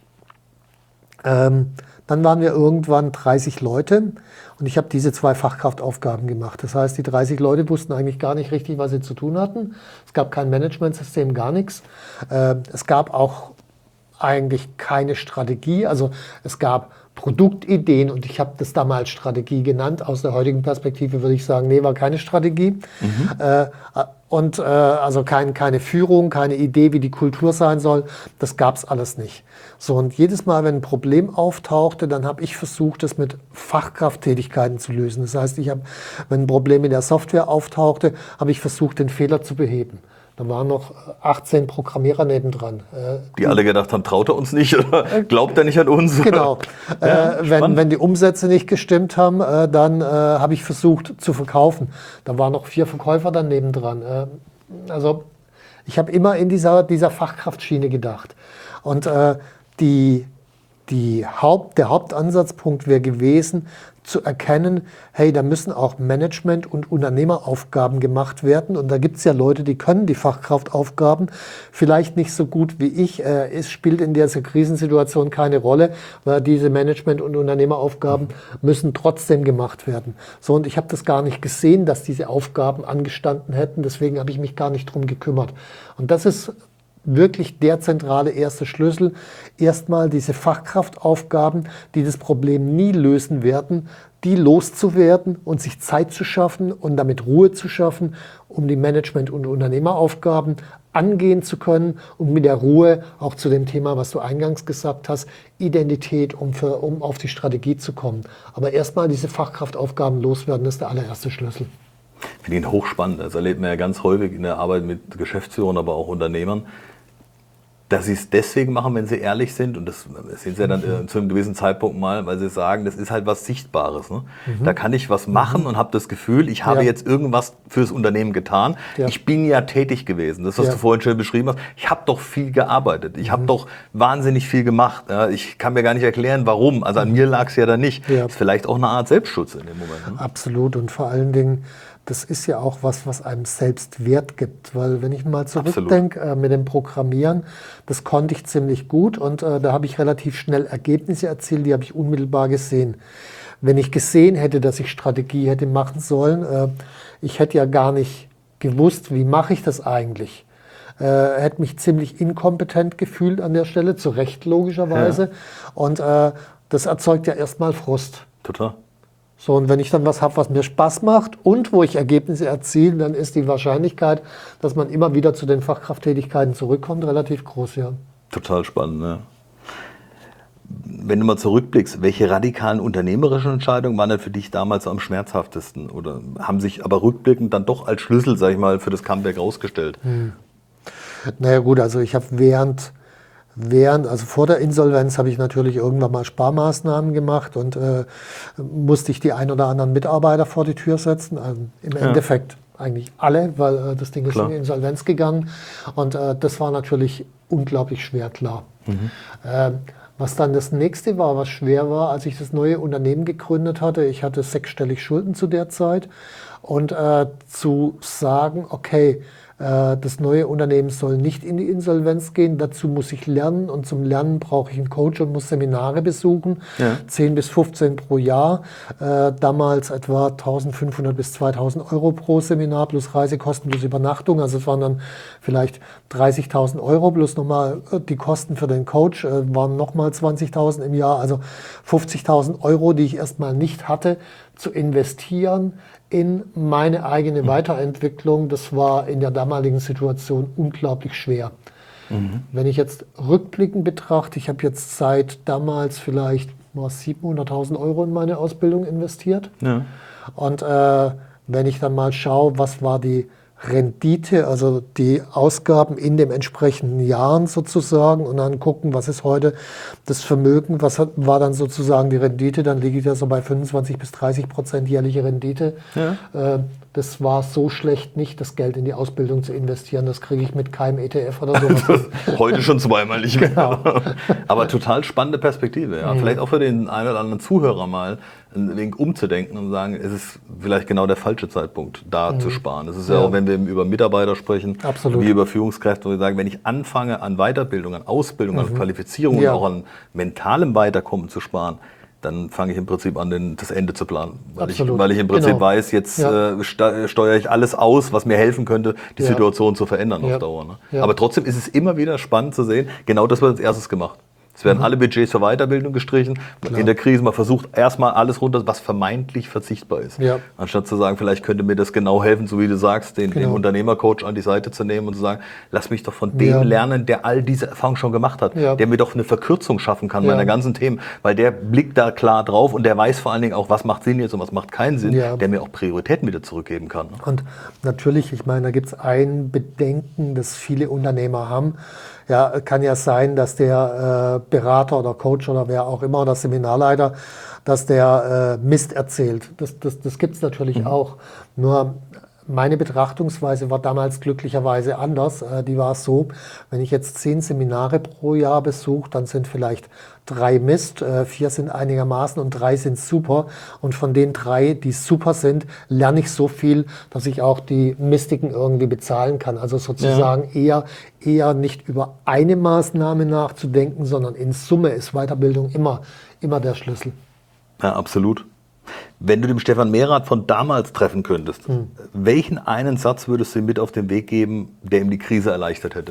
Ähm, dann waren wir irgendwann dreißig Leute und ich habe diese zwei Fachkraftaufgaben gemacht. Das heißt, die dreißig Leute wussten eigentlich gar nicht richtig, was sie zu tun hatten. Es gab kein Managementsystem, gar nichts. Äh, es gab auch eigentlich keine Strategie. Also es gab Produktideen und ich habe das damals Strategie genannt. Aus der heutigen Perspektive würde ich sagen, nee, war keine Strategie. Mhm. Äh, und äh, also kein, keine Führung, keine Idee, wie die Kultur sein soll. Das gab es alles nicht. So, und jedes Mal, wenn ein Problem auftauchte, dann habe ich versucht, das mit Fachkrafttätigkeiten zu lösen. Das heißt, ich habe, wenn ein Problem in der Software auftauchte, habe ich versucht, den Fehler zu beheben. Da waren noch achtzehn Programmierer nebendran. Die alle gedacht haben, traut er uns nicht oder glaubt er nicht an uns? Genau. Ja, äh, wenn, wenn die Umsätze nicht gestimmt haben, äh, dann äh, habe ich versucht zu verkaufen. Da waren noch vier Verkäufer dann nebendran. Äh, also ich habe immer in dieser, dieser Fachkraftschiene gedacht. Und äh, die, die Haupt, der Hauptansatzpunkt wäre gewesen, zu erkennen, hey, da müssen auch Management- und Unternehmeraufgaben gemacht werden. Und da gibt es ja Leute, die können die Fachkraftaufgaben vielleicht nicht so gut wie ich. Äh, es spielt in dieser Krisensituation keine Rolle, weil diese Management- und Unternehmeraufgaben müssen trotzdem gemacht werden. So, und ich habe das gar nicht gesehen, dass diese Aufgaben angestanden hätten. Deswegen habe ich mich gar nicht drum gekümmert. Und das ist wirklich der zentrale erste Schlüssel. Erstmal diese Fachkraftaufgaben, die das Problem nie lösen werden, die loszuwerden und sich Zeit zu schaffen und damit Ruhe zu schaffen, um die Management- und Unternehmeraufgaben angehen zu können und mit der Ruhe auch zu dem Thema, was du eingangs gesagt hast, Identität, um, für, um auf die Strategie zu kommen. Aber erstmal diese Fachkraftaufgaben loswerden, das ist der allererste Schlüssel. Ich finde ihn hochspannend. Das erlebt man ja ganz häufig in der Arbeit mit Geschäftsführern, aber auch Unternehmern, dass sie es deswegen machen, wenn sie ehrlich sind. Und das sehen sie ja dann äh, zu einem gewissen Zeitpunkt mal, weil sie sagen, das ist halt was Sichtbares. Ne? Mhm. Da kann ich was machen mhm. und habe das Gefühl, ich habe ja. jetzt irgendwas fürs Unternehmen getan. Ja. Ich bin ja tätig gewesen. Das, was ja. du vorhin schön beschrieben hast. Ich habe doch viel gearbeitet. Ich mhm. habe doch wahnsinnig viel gemacht. Ja, ich kann mir gar nicht erklären, warum. Also an mir lag es ja dann nicht. Ja. Das ist vielleicht auch eine Art Selbstschutz in dem Moment. Ne? Absolut. Und vor allen Dingen, das ist ja auch was, was einem selbst Wert gibt. Weil wenn ich mal zurückdenke äh, mit dem Programmieren, das konnte ich ziemlich gut und äh, da habe ich relativ schnell Ergebnisse erzielt, die habe ich unmittelbar gesehen. Wenn ich gesehen hätte, dass ich Strategie hätte machen sollen, äh, ich hätte ja gar nicht gewusst, wie mache ich das eigentlich. Äh, hätte mich ziemlich inkompetent gefühlt an der Stelle, zu Recht logischerweise. Ja. Und äh, das erzeugt ja erstmal Frust. Total. So, und wenn ich dann was habe, was mir Spaß macht und wo ich Ergebnisse erziele, dann ist die Wahrscheinlichkeit, dass man immer wieder zu den Fachkrafttätigkeiten zurückkommt, relativ groß, ja. Total spannend, ne? Wenn du mal zurückblickst, welche radikalen unternehmerischen Entscheidungen waren denn für dich damals am schmerzhaftesten? Oder haben sich aber rückblickend dann doch als Schlüssel, sag ich mal, für das Comeback rausgestellt? Hm. Naja gut, also ich habe während... Während, also vor der Insolvenz habe ich natürlich irgendwann mal Sparmaßnahmen gemacht und äh, musste ich die ein oder anderen Mitarbeiter vor die Tür setzen. Also im ja. Endeffekt eigentlich alle, weil äh, das Ding ist klar. in die Insolvenz gegangen. Und äh, das war natürlich unglaublich schwer, klar. Mhm. Äh, was dann das nächste war, was schwer war, als ich das neue Unternehmen gegründet hatte, ich hatte sechsstellig Schulden zu der Zeit. und äh, zu sagen, okay, das neue Unternehmen soll nicht in die Insolvenz gehen. Dazu muss ich lernen und zum Lernen brauche ich einen Coach und muss Seminare besuchen. Ja. zehn bis fünfzehn pro Jahr. Äh, damals etwa eintausendfünfhundert bis zweitausend Euro pro Seminar plus Reisekosten plus Übernachtung. Also es waren dann vielleicht dreißigtausend Euro plus nochmal die Kosten für den Coach äh, waren nochmal zwanzigtausend im Jahr. Also fünfzigtausend Euro, die ich erstmal nicht hatte, zu investieren in meine eigene Weiterentwicklung, das war in der damaligen Situation unglaublich schwer. Mhm. Wenn ich jetzt rückblickend betrachte, ich habe jetzt seit damals vielleicht siebenhunderttausend Euro in meine Ausbildung investiert. Ja. Und äh, wenn ich dann mal schaue, was war die Rendite, also die Ausgaben in den entsprechenden Jahren sozusagen und dann gucken, was ist heute das Vermögen, was hat, war dann sozusagen die Rendite, dann liege ich da so bei fünfundzwanzig bis dreißig Prozent jährliche Rendite. Ja. Äh, das war so schlecht nicht, das Geld in die Ausbildung zu investieren, das kriege ich mit keinem E T F oder sowas. Heute schon zweimal nicht mehr. Genau. Aber total spannende Perspektive. Ja. Mhm. Vielleicht auch für den einen oder anderen Zuhörer mal ein wenig umzudenken und sagen, es ist vielleicht genau der falsche Zeitpunkt, da mhm. zu sparen. Das ist ja, ja auch, wenn wir über Mitarbeiter sprechen, Absolut. wie über Führungskräfte, und wir sagen, wenn ich anfange, an Weiterbildung, an Ausbildung, mhm. an Qualifizierung ja. und auch an mentalem Weiterkommen zu sparen, dann fange ich im Prinzip an, den, das Ende zu planen. Weil, ich, weil ich im Prinzip genau. weiß, jetzt ja. äh, steuere ich alles aus, was mir helfen könnte, die ja. Situation zu verändern ja. auf Dauer. Ne? Ja. Aber trotzdem ist es immer wieder spannend zu sehen, genau das wird als erstes gemacht. Es werden mhm. alle Budgets für Weiterbildung gestrichen. Klar. In der Krise, man versucht erstmal alles runter, was vermeintlich verzichtbar ist. Ja. Anstatt zu sagen, vielleicht könnte mir das genau helfen, so wie du sagst, den, genau. den Unternehmercoach an die Seite zu nehmen und zu sagen, lass mich doch von dem ja. lernen, der all diese Erfahrungen schon gemacht hat. Ja. Der mir doch eine Verkürzung schaffen kann ja. meiner ganzen Themen. Weil der blickt da klar drauf und der weiß vor allen Dingen auch, was macht Sinn jetzt und was macht keinen Sinn. Ja. Der mir auch Prioritäten wieder zurückgeben kann. Und natürlich, ich meine, da gibt es ein Bedenken, das viele Unternehmer haben. Ja, kann ja sein, dass der äh, Berater oder Coach oder wer auch immer, oder Seminarleiter, dass der äh, Mist erzählt. Das, das, das gibt es natürlich mhm. auch. Nur meine Betrachtungsweise war damals glücklicherweise anders. Äh, die war so, wenn ich jetzt zehn Seminare pro Jahr besuche, dann sind vielleicht drei Mist, äh, vier sind einigermaßen und drei sind super. Und von den drei, die super sind, lerne ich so viel, dass ich auch die Mistigen irgendwie bezahlen kann. Also sozusagen ja. eher, eher nicht über eine Maßnahme nachzudenken, sondern in Summe ist Weiterbildung immer, immer der Schlüssel. Ja, absolut. Wenn du den Stefan Mehrath von damals treffen könntest, hm. welchen einen Satz würdest du ihm mit auf den Weg geben, der ihm die Krise erleichtert hätte?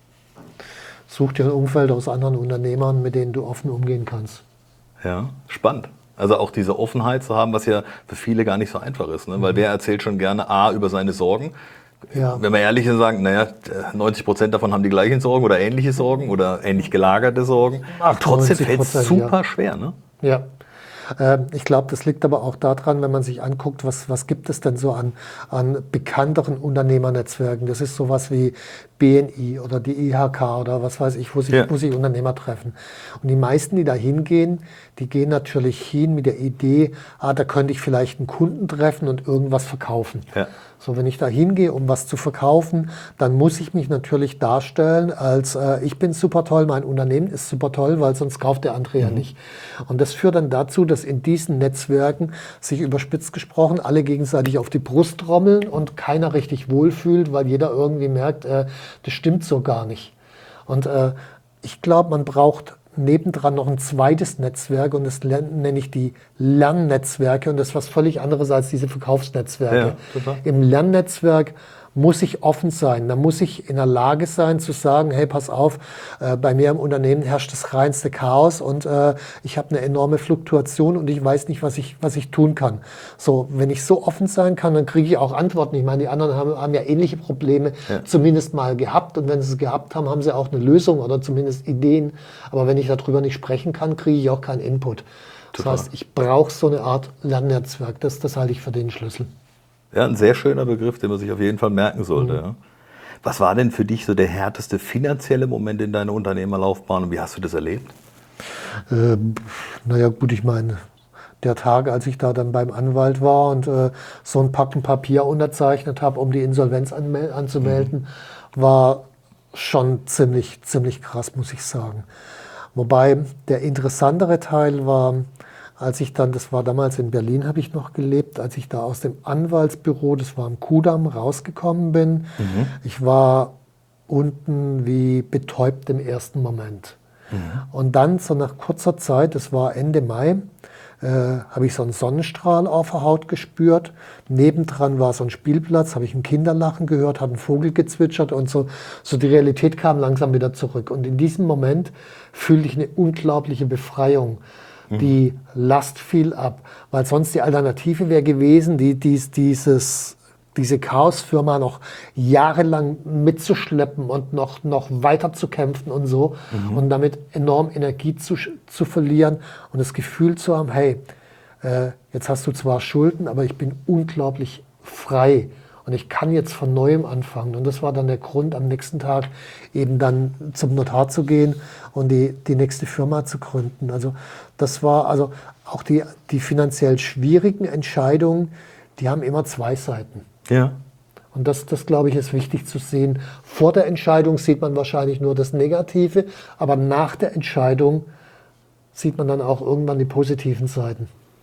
Such dir ein Umfeld aus anderen Unternehmern, mit denen du offen umgehen kannst. Ja, spannend. Also auch diese Offenheit zu haben, was ja für viele gar nicht so einfach ist. Ne? Weil mhm. wer erzählt schon gerne A über seine Sorgen. Ja. Wenn wir ehrlich sind, sagen, naja, neunzig Prozent davon haben die gleichen Sorgen oder ähnliche Sorgen oder ähnlich gelagerte Sorgen. Ach, trotzdem fällt es super ja. schwer. Ne? Ja. Ich glaube, das liegt aber auch daran, wenn man sich anguckt, was, was gibt es denn so an, an bekannteren Unternehmernetzwerken. Das ist sowas wie B N I oder die I H K oder was weiß ich, wo sich, ja. wo sich Unternehmer treffen. Und die meisten, die da hingehen, die gehen natürlich hin mit der Idee, ah, da könnte ich vielleicht einen Kunden treffen und irgendwas verkaufen. Ja. So, wenn ich da hingehe, um was zu verkaufen, dann muss ich mich natürlich darstellen als, äh, ich bin super toll, mein Unternehmen ist super toll, weil sonst kauft der andere mhm. ja nicht. Und das führt dann dazu, dass in diesen Netzwerken sich überspitzt gesprochen alle gegenseitig auf die Brust trommeln und keiner richtig wohlfühlt, weil jeder irgendwie merkt, äh, das stimmt so gar nicht. Und äh, ich glaube, man braucht nebendran noch ein zweites Netzwerk und das nenne ich die Lernnetzwerke und das ist was völlig anderes als diese Verkaufsnetzwerke. Ja, im Lernnetzwerk muss ich offen sein, da muss ich in der Lage sein zu sagen, hey, pass auf, äh, bei mir im Unternehmen herrscht das reinste Chaos und äh, ich habe eine enorme Fluktuation und ich weiß nicht, was ich, was ich tun kann. So, wenn ich so offen sein kann, dann kriege ich auch Antworten. Ich meine, die anderen haben, haben ja ähnliche Probleme ja. zumindest mal gehabt und wenn sie es gehabt haben, haben sie auch eine Lösung oder zumindest Ideen. Aber wenn ich darüber nicht sprechen kann, kriege ich auch keinen Input. Total. Das heißt, ich brauche so eine Art Lernnetzwerk. Das, das halte ich für den Schlüssel. Ja, ein sehr schöner Begriff, den man sich auf jeden Fall merken sollte. Mhm. Ja. Was war denn für dich so der härteste finanzielle Moment in deiner Unternehmerlaufbahn und wie hast du das erlebt? Äh, naja gut, ich meine, der Tag, als ich da dann beim Anwalt war und äh, so ein Packen Papier unterzeichnet habe, um die Insolvenz anmel- anzumelden, mhm. war schon ziemlich, ziemlich krass, muss ich sagen. Wobei der interessantere Teil war, als ich dann, das war damals in Berlin, habe ich noch gelebt, als ich da aus dem Anwaltsbüro, das war am Kudamm, rausgekommen bin. Mhm. Ich war unten wie betäubt im ersten Moment. Mhm. Und dann so nach kurzer Zeit, das war Ende Mai, Äh, habe ich so einen Sonnenstrahl auf der Haut gespürt. Nebendran war so ein Spielplatz, habe ich ein Kinderlachen gehört, hat ein Vogel gezwitschert und so. So die Realität kam langsam wieder zurück. Und in diesem Moment fühlte ich eine unglaubliche Befreiung. Mhm. Die Last fiel ab, weil sonst die Alternative wäre gewesen, die, dies, dieses... diese Chaosfirma noch jahrelang mitzuschleppen und noch, noch weiter zu kämpfen und so mhm. und damit enorm Energie zu, zu verlieren und das Gefühl zu haben, hey, äh, jetzt hast du zwar Schulden, aber ich bin unglaublich frei und ich kann jetzt von Neuem anfangen. Und das war dann der Grund, am nächsten Tag eben dann zum Notar zu gehen und die, die nächste Firma zu gründen. Also das war also auch die, die finanziell schwierigen Entscheidungen, die haben immer zwei Seiten. Ja. Und das, das, glaube ich, ist wichtig zu sehen. Vor der Entscheidung sieht man wahrscheinlich nur das Negative, aber nach der Entscheidung sieht man dann auch irgendwann die positiven Seiten.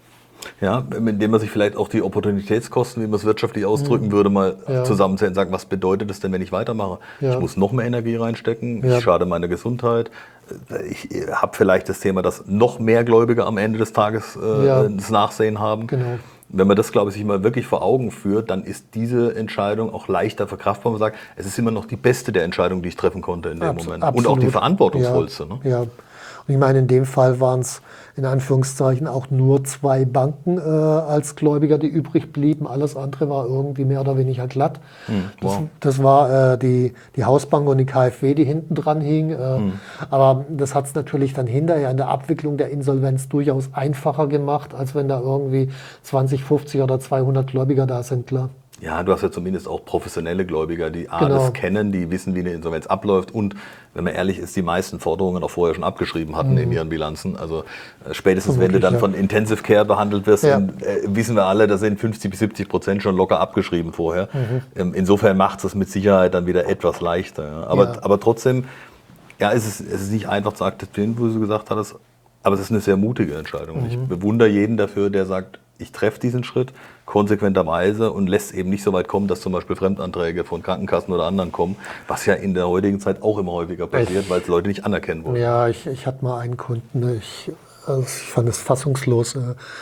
Ja, indem man sich vielleicht auch die Opportunitätskosten, wie man es wirtschaftlich ausdrücken mhm. würde, mal ja. zusammenzählen und sagen, was bedeutet das denn, wenn ich weitermache? Ja. Ich muss noch mehr Energie reinstecken, ja. ich schade meiner Gesundheit. Ich habe vielleicht das Thema, dass noch mehr Gläubiger am Ende des Tages äh, ja. das Nachsehen haben. Genau. Wenn man das, glaube ich, sich mal wirklich vor Augen führt, dann ist diese Entscheidung auch leichter verkraftbar. Man sagt, es ist immer noch die beste der Entscheidungen, die ich treffen konnte in dem Abs- Moment. absolut. Und auch die verantwortungsvollste. Ja, ne? ja. Und ich meine, in dem Fall waren es in Anführungszeichen auch nur zwei Banken äh, als Gläubiger, die übrig blieben. Alles andere war irgendwie mehr oder weniger glatt. Hm, wow. das, das war äh, die, die Hausbank und die K f W, die hinten dran hing. Äh, hm. Aber das hat es natürlich dann hinterher in der Abwicklung der Insolvenz durchaus einfacher gemacht, als wenn da irgendwie zwanzig, fünfzig oder zweihundert Gläubiger da sind, klar. Ja, du hast ja zumindest auch professionelle Gläubiger, die A, genau. das kennen, die wissen, wie eine Insolvenz abläuft und, wenn man ehrlich ist, die meisten Forderungen auch vorher schon abgeschrieben hatten mhm. in ihren Bilanzen. Also äh, spätestens, wenn du dann ja. von Intensive Care behandelt wirst, ja. in, äh, wissen wir alle, da sind fünfzig bis siebzig Prozent schon locker abgeschrieben vorher. Mhm. Ähm, insofern macht es mit Sicherheit dann wieder etwas leichter. Ja. Aber, ja. aber trotzdem, ja, es ist, es ist nicht einfach zu akzeptieren, wo du gesagt hattest, aber es ist eine sehr mutige Entscheidung. Mhm. Ich bewundere jeden dafür, der sagt, ich treffe diesen Schritt konsequenterweise und lässt eben nicht so weit kommen, dass zum Beispiel Fremdanträge von Krankenkassen oder anderen kommen, was ja in der heutigen Zeit auch immer häufiger passiert, ich, weil es Leute nicht anerkennen wollen. Ja, ich, ich hatte mal einen Kunden, ich, also ich fand es fassungslos,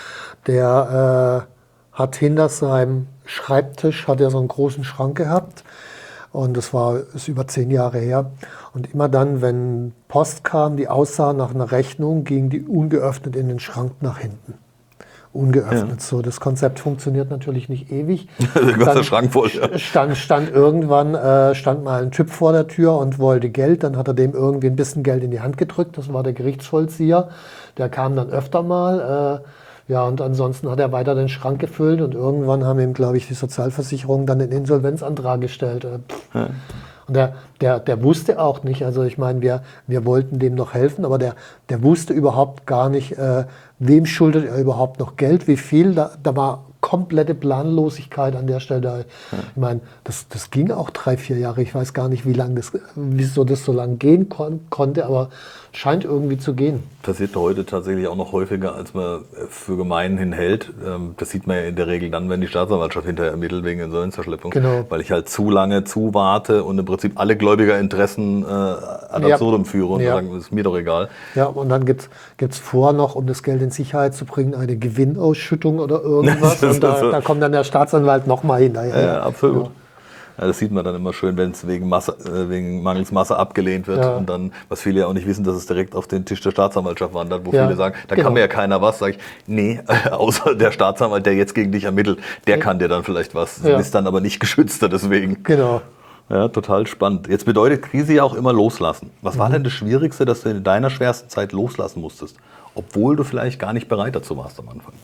der äh, hat hinter seinem Schreibtisch hat er so einen großen Schrank gehabt und das war ist über zehn Jahre her. Und immer dann, wenn Post kam, die aussah nach einer Rechnung, ging die ungeöffnet in den Schrank nach hinten. Ungeöffnet. Ja. So, das Konzept funktioniert natürlich nicht ewig. Der Schrank voll, ja. stand, stand irgendwann äh, stand mal ein Typ vor der Tür und wollte Geld. Dann hat er dem irgendwie ein bisschen Geld in die Hand gedrückt. Das war der Gerichtsvollzieher. Der kam dann öfter mal. Äh, ja, und ansonsten hat er weiter den Schrank gefüllt. Und irgendwann haben ihm, glaube ich, die Sozialversicherung dann den Insolvenzantrag gestellt. Äh, ja. Und der, der, der wusste auch nicht, also ich meine, wir, wir wollten dem noch helfen, aber der, der wusste überhaupt gar nicht, äh, wem schuldet er überhaupt noch Geld, wie viel. Da, da war komplette Planlosigkeit an der Stelle. Ja. Ich meine, das, das ging auch drei, vier Jahre. Ich weiß gar nicht, wie lange das, wieso das so lange gehen kon- konnte, aber scheint irgendwie zu gehen. Passiert heute tatsächlich auch noch häufiger, als man für gemein hin hält. Das sieht man ja in der Regel dann, wenn die Staatsanwaltschaft hinterher ermittelt wegen Insolvenzverschleppung. Genau. Weil ich halt zu lange zuwarte und im Prinzip alle Gläubigerinteressen äh, ad absurdum ja. führe und ja. sagen, das ist mir doch egal. Ja, und dann gibt es vor noch, um das Geld in Sicherheit zu bringen, eine Gewinnausschüttung oder irgendwas. Und da, da kommt dann der Staatsanwalt nochmal hinterher. Ja, ja, absolut. Ja. Ja, das sieht man dann immer schön, wenn es wegen, Masse, äh, wegen mangels Masse abgelehnt wird. Ja. Und dann, was viele ja auch nicht wissen, dass es direkt auf den Tisch der Staatsanwaltschaft wandert, wo ja. viele sagen, da genau. kann mir ja keiner was. Sag ich, nee, außer der Staatsanwalt, der jetzt gegen dich ermittelt, der ja. kann dir dann vielleicht was. Ja. Ist dann aber nicht geschützter deswegen. Genau. Ja, total spannend. Jetzt bedeutet Krise ja auch immer loslassen. Was mhm. war denn das Schwierigste, dass du in deiner schwersten Zeit loslassen musstest? Obwohl du vielleicht gar nicht bereit dazu warst am Anfang.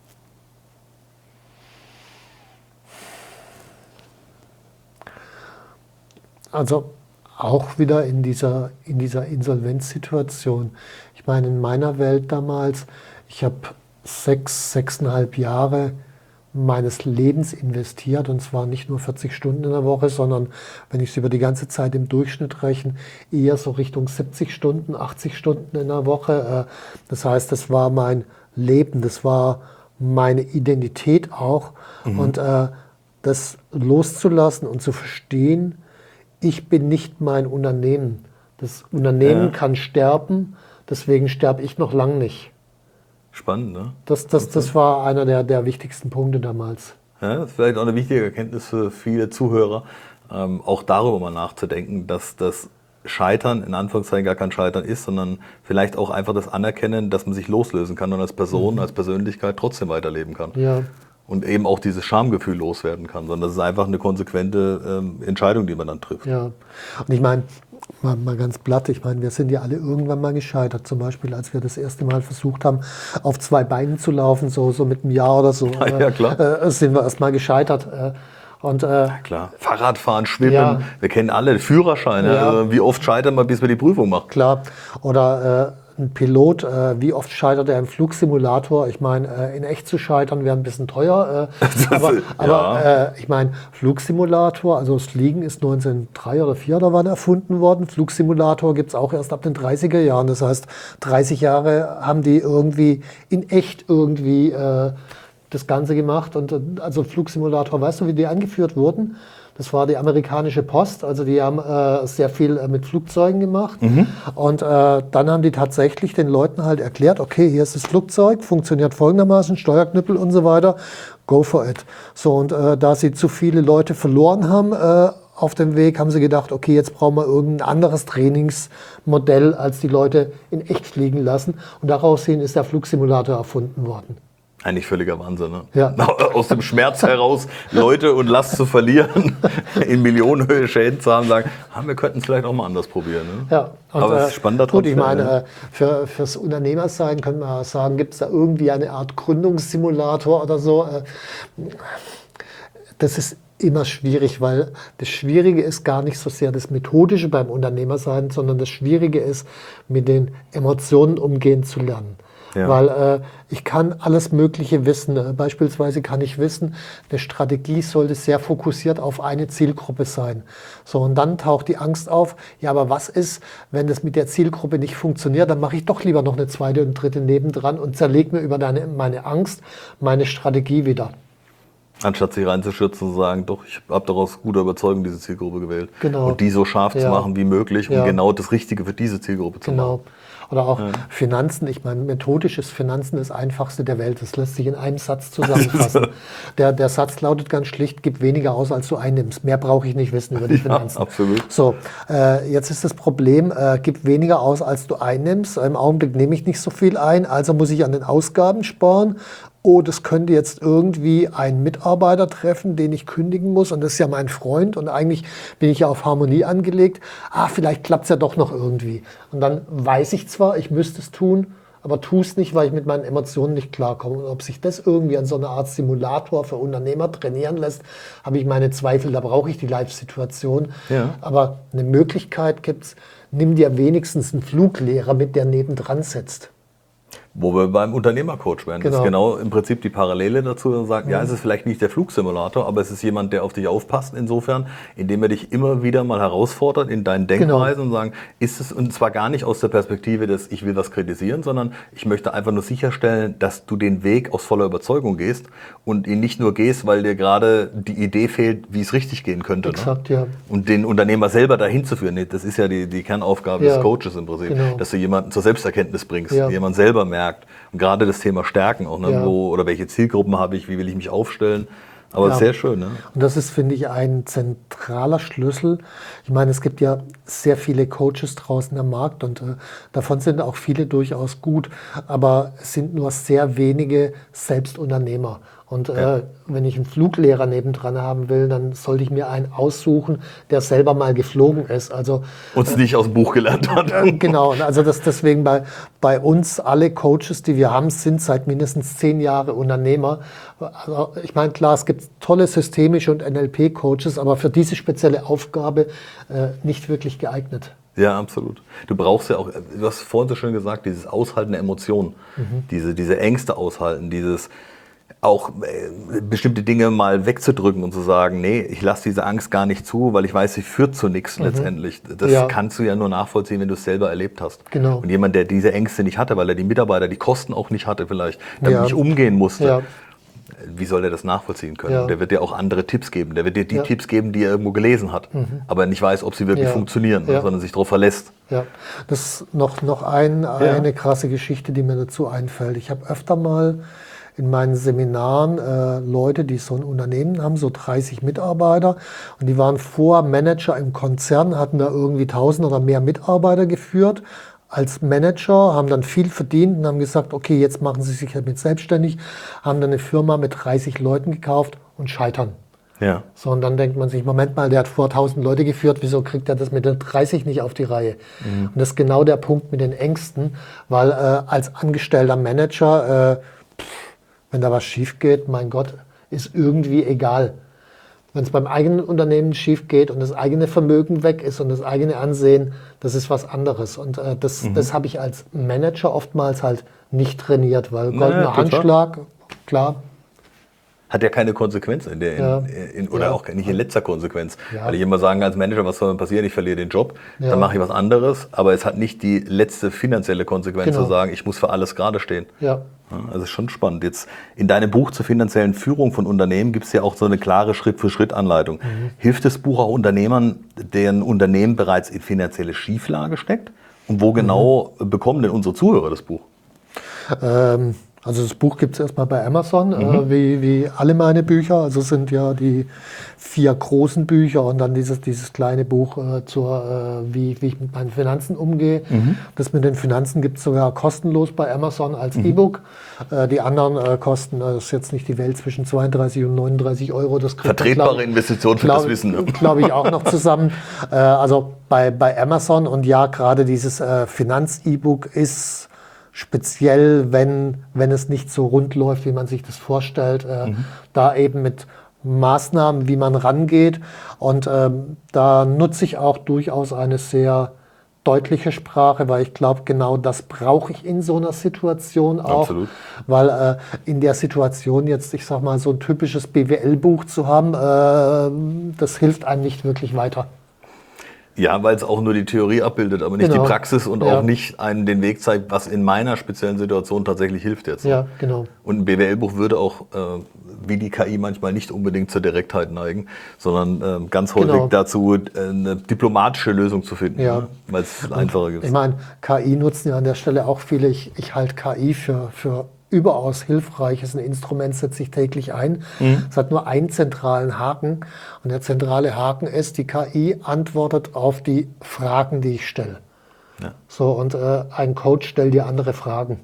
Also auch wieder in dieser, in dieser Insolvenzsituation. Ich meine, in meiner Welt damals, ich habe sechs, sechseinhalb Jahre meines Lebens investiert, und zwar nicht nur vierzig Stunden in der Woche, sondern, wenn ich es über die ganze Zeit im Durchschnitt rechne, eher so Richtung siebzig Stunden, achtzig Stunden in der Woche. Das heißt, das war mein Leben, das war meine Identität auch. Mhm. Und äh, das loszulassen und zu verstehen, ich bin nicht mein Unternehmen. Das Unternehmen ja. kann sterben, deswegen sterbe ich noch lange nicht. Spannend, ne? Das, das, das war einer der, der wichtigsten Punkte damals. Ja, das ist vielleicht auch eine wichtige Erkenntnis für viele Zuhörer, ähm, auch darüber mal nachzudenken, dass das Scheitern in Anführungszeichen gar kein Scheitern ist, sondern vielleicht auch einfach das Anerkennen, dass man sich loslösen kann und als Person, mhm. als Persönlichkeit trotzdem weiterleben kann. Ja. Und eben auch dieses Schamgefühl loswerden kann, sondern das ist einfach eine konsequente ähm, Entscheidung, die man dann trifft. Ja, und ich meine, mal, mal ganz platt, ich meine, wir sind ja alle irgendwann mal gescheitert. Zum Beispiel, als wir das erste Mal versucht haben, auf zwei Beinen zu laufen, so, so mit einem Jahr oder so, ja, ja, klar. Äh, sind wir erst mal gescheitert. Äh, Und, äh, ja, klar. Fahrradfahren, Schwimmen, ja. wir kennen alle Führerscheine. Ja. Also wie oft scheitert man, bis man die Prüfung macht? Klar. Oder äh, ein Pilot, äh, wie oft scheitert er im Flugsimulator? Ich meine, äh, in echt zu scheitern wäre ein bisschen teuer. Äh, aber ja. aber äh, ich meine, Flugsimulator, also das Fliegen ist neunzehnhundertdrei oder vier oder wann erfunden worden. Flugsimulator gibt es auch erst ab den dreißiger Jahren. Das heißt, dreißig Jahre haben die irgendwie in echt irgendwie äh, das Ganze gemacht. Und also Flugsimulator, weißt du, wie die eingeführt wurden? Das war die amerikanische Post, also die haben äh, sehr viel äh, mit Flugzeugen gemacht. Mhm. Und äh, dann haben die tatsächlich den Leuten halt erklärt, okay, hier ist das Flugzeug, funktioniert folgendermaßen, Steuerknüppel und so weiter, go for it. So, und äh, da sie zu viele Leute verloren haben äh, auf dem Weg, haben sie gedacht, okay, jetzt brauchen wir irgendein anderes Trainingsmodell, als die Leute in echt fliegen lassen. Und daraus hin ist der Flugsimulator erfunden worden. Eigentlich völliger Wahnsinn, ne? Ja. Aus dem Schmerz heraus Leute und Last zu verlieren, in Millionenhöhe Schäden zu haben, sagen, ah, wir könnten es vielleicht auch mal anders probieren. Ne? Ja, und, aber es äh, ist spannender gut, ich meine, ja. äh, für, fürs Unternehmersein können wir sagen, gibt es da irgendwie eine Art Gründungssimulator oder so. Äh, das ist immer schwierig, weil das Schwierige ist gar nicht so sehr das Methodische beim Unternehmersein, sondern das Schwierige ist, mit den Emotionen umgehen zu lernen. Ja. Weil äh, ich kann alles Mögliche wissen. Äh, beispielsweise kann ich wissen, eine Strategie sollte sehr fokussiert auf eine Zielgruppe sein. So, und dann taucht die Angst auf, ja, aber was ist, wenn das mit der Zielgruppe nicht funktioniert, dann mache ich doch lieber noch eine zweite und dritte nebendran und zerlege mir über deine, meine Angst meine Strategie wieder. Anstatt sich reinzuschützen und zu sagen, doch, ich habe daraus guter Überzeugung diese Zielgruppe gewählt. Genau. Und die so scharf ja. zu machen wie möglich, um ja. genau das Richtige für diese Zielgruppe zu genau. machen. Oder auch ja. Finanzen. Ich meine, methodisch ist Finanzen das Einfachste der Welt. Das lässt sich in einem Satz zusammenfassen. der, der Satz lautet ganz schlicht, gib weniger aus, als du einnimmst. Mehr brauche ich nicht wissen über die Finanzen. Ja, absolut. So, äh, jetzt ist das Problem, äh, gib weniger aus, als du einnimmst. Im Augenblick nehme ich nicht so viel ein, also muss ich an den Ausgaben sparen. Oh, das könnte jetzt irgendwie einen Mitarbeiter treffen, den ich kündigen muss. Und das ist ja mein Freund. Und eigentlich bin ich ja auf Harmonie angelegt. Ah, vielleicht klappt es ja doch noch irgendwie. Und dann weiß ich zwar, ich müsste es tun, aber tue es nicht, weil ich mit meinen Emotionen nicht klarkomme. Und ob sich das irgendwie an so einer Art Simulator für Unternehmer trainieren lässt, habe ich meine Zweifel. Da brauche ich die Live-Situation. Ja. Aber eine Möglichkeit gibt's. Nimm dir wenigstens einen Fluglehrer mit, der nebendran sitzt. Wo wir beim Unternehmercoach werden. Genau. Das ist genau im Prinzip die Parallele dazu und sagt, mhm. ja, es ist vielleicht nicht der Flugsimulator, aber es ist jemand, der auf dich aufpasst insofern, indem er dich immer wieder mal herausfordert in deinen Denkweisen genau. und sagen, ist es, und zwar gar nicht aus der Perspektive des, ich will was kritisieren, sondern ich möchte einfach nur sicherstellen, dass du den Weg aus voller Überzeugung gehst und ihn nicht nur gehst, weil dir gerade die Idee fehlt, wie es richtig gehen könnte. Exakt, ne? ja. Und den Unternehmer selber dahin zu führen, das ist ja die, die Kernaufgabe ja. des Coaches im Prinzip, genau. dass du jemanden zur Selbsterkenntnis bringst, ja. jemand selber merkt. Und gerade das Thema Stärken auch, ne? Ja. Wo, oder welche Zielgruppen habe ich, wie will ich mich aufstellen. Aber ja. sehr schön. Ne? Und das ist, finde ich, ein zentraler Schlüssel. Ich meine, es gibt ja sehr viele Coaches draußen am Markt und äh, davon sind auch viele durchaus gut. Aber es sind nur sehr wenige Selbstunternehmer. Und ja. äh, wenn ich einen Fluglehrer nebendran haben will, dann sollte ich mir einen aussuchen, der selber mal geflogen ist. Also uns äh, nicht aus dem Buch gelernt hat. Äh, genau, also das deswegen bei, bei uns alle Coaches, die wir haben, sind seit mindestens zehn Jahren Unternehmer. Also ich meine, klar, es gibt tolle systemische und N L P-Coaches, aber für diese spezielle Aufgabe äh, nicht wirklich geeignet. Ja, absolut. Du brauchst ja auch, du hast vorhin so schön gesagt, dieses Aushalten der Emotionen, mhm. diese, diese Ängste aushalten, dieses auch äh, bestimmte Dinge mal wegzudrücken und zu sagen, nee, ich lasse diese Angst gar nicht zu, weil ich weiß, sie führt zu nichts mhm. letztendlich. Das ja. kannst du ja nur nachvollziehen, wenn du es selber erlebt hast. Genau. Und jemand, der diese Ängste nicht hatte, weil er die Mitarbeiter, die Kosten auch nicht hatte vielleicht, damit ja. nicht umgehen musste, ja. wie soll er das nachvollziehen können? Ja. Der wird dir auch andere Tipps geben. Der wird dir die ja. Tipps geben, die er irgendwo gelesen hat, mhm. aber nicht weiß, ob sie wirklich ja. funktionieren, ja. sondern sich darauf verlässt. Ja, das ist noch, noch ein, eine ja. krasse Geschichte, die mir dazu einfällt. Ich habe öfter mal in meinen Seminaren äh, Leute, die so ein Unternehmen haben, so dreißig Mitarbeiter, und die waren vorher Manager im Konzern, hatten da irgendwie tausend oder mehr Mitarbeiter geführt als Manager, haben dann viel verdient und haben gesagt, okay, jetzt machen sie sich damit selbstständig, haben dann eine Firma mit dreißig Leuten gekauft und scheitern. Ja. So, und dann denkt man sich, Moment mal, der hat vor tausend Leute geführt, wieso kriegt er das mit den dreißig nicht auf die Reihe? Mhm. Und das ist genau der Punkt mit den Ängsten, weil äh, als angestellter Manager, äh, pff, wenn da was schief geht, mein Gott, ist irgendwie egal. Wenn es beim eigenen Unternehmen schief geht und das eigene Vermögen weg ist und das eigene Ansehen, das ist was anderes. Und äh, das, mhm. das habe ich als Manager oftmals halt nicht trainiert, weil goldener naja, Handschlag, klar. Hat ja keine Konsequenz in der, in, ja. in, oder ja. auch nicht in letzter Konsequenz. Ja. Weil ich immer sagen, als Manager, was soll passieren? Ich verliere den Job, ja. dann mache ich was anderes. Aber es hat nicht die letzte finanzielle Konsequenz genau. zu sagen, ich muss für alles gerade stehen. Ja. Also ist schon spannend. Jetzt in deinem Buch zur finanziellen Führung von Unternehmen gibt es ja auch so eine klare Schritt-für-Schritt-Anleitung. Mhm. Hilft das Buch auch Unternehmern, deren Unternehmen bereits in finanzielle Schieflage steckt? Und wo genau mhm. bekommen denn unsere Zuhörer das Buch? Ähm, also das Buch gibt es erstmal bei Amazon, mhm. äh, wie, wie alle meine Bücher. Also es sind ja die vier großen Bücher und dann dieses, dieses kleine Buch äh, zur, äh, wie, wie ich mit meinen Finanzen umgehe. Mhm. Das mit den Finanzen gibt es sogar kostenlos bei Amazon als mhm. E-Book. Äh, die anderen äh, kosten, äh, das ist jetzt nicht die Welt, zwischen zweiunddreißig und neununddreißig Euro. Das Vertretbare glaub, Investition für glaub, das Wissen. Ne? Glaube ich auch noch zusammen. äh, also bei, bei Amazon, und ja, gerade dieses äh, Finanz-E-Book ist speziell, wenn, wenn es nicht so rund läuft, wie man sich das vorstellt, äh, mhm. da eben mit Maßnahmen, wie man rangeht. Und ähm, da nutze ich auch durchaus eine sehr deutliche Sprache, weil ich glaube, genau das brauche ich in so einer Situation auch. Absolut. Weil äh, in der Situation jetzt, ich sag mal, so ein typisches B W L-Buch zu haben, äh, das hilft einem nicht wirklich weiter. Ja, weil es auch nur die Theorie abbildet, aber nicht genau. die Praxis und ja. auch nicht einen den Weg zeigt, was in meiner speziellen Situation tatsächlich hilft jetzt. Ja, genau. Und ein B W L-Buch würde auch, äh, wie die K I manchmal, nicht unbedingt zur Direktheit neigen, sondern äh, ganz häufig genau. dazu, äh, eine diplomatische Lösung zu finden, ja. ne? Weil es einfacher gibt. Ich meine, K I nutzen ja an der Stelle auch viele. Ich, ich halte K I für, für überaus hilfreich. Es ist ein Instrument, setze ich täglich ein. Mhm. Es hat nur einen zentralen Haken. Und der zentrale Haken ist, die K I antwortet auf die Fragen, die ich stelle. Ja. So, und äh, ein Coach stellt dir andere Fragen.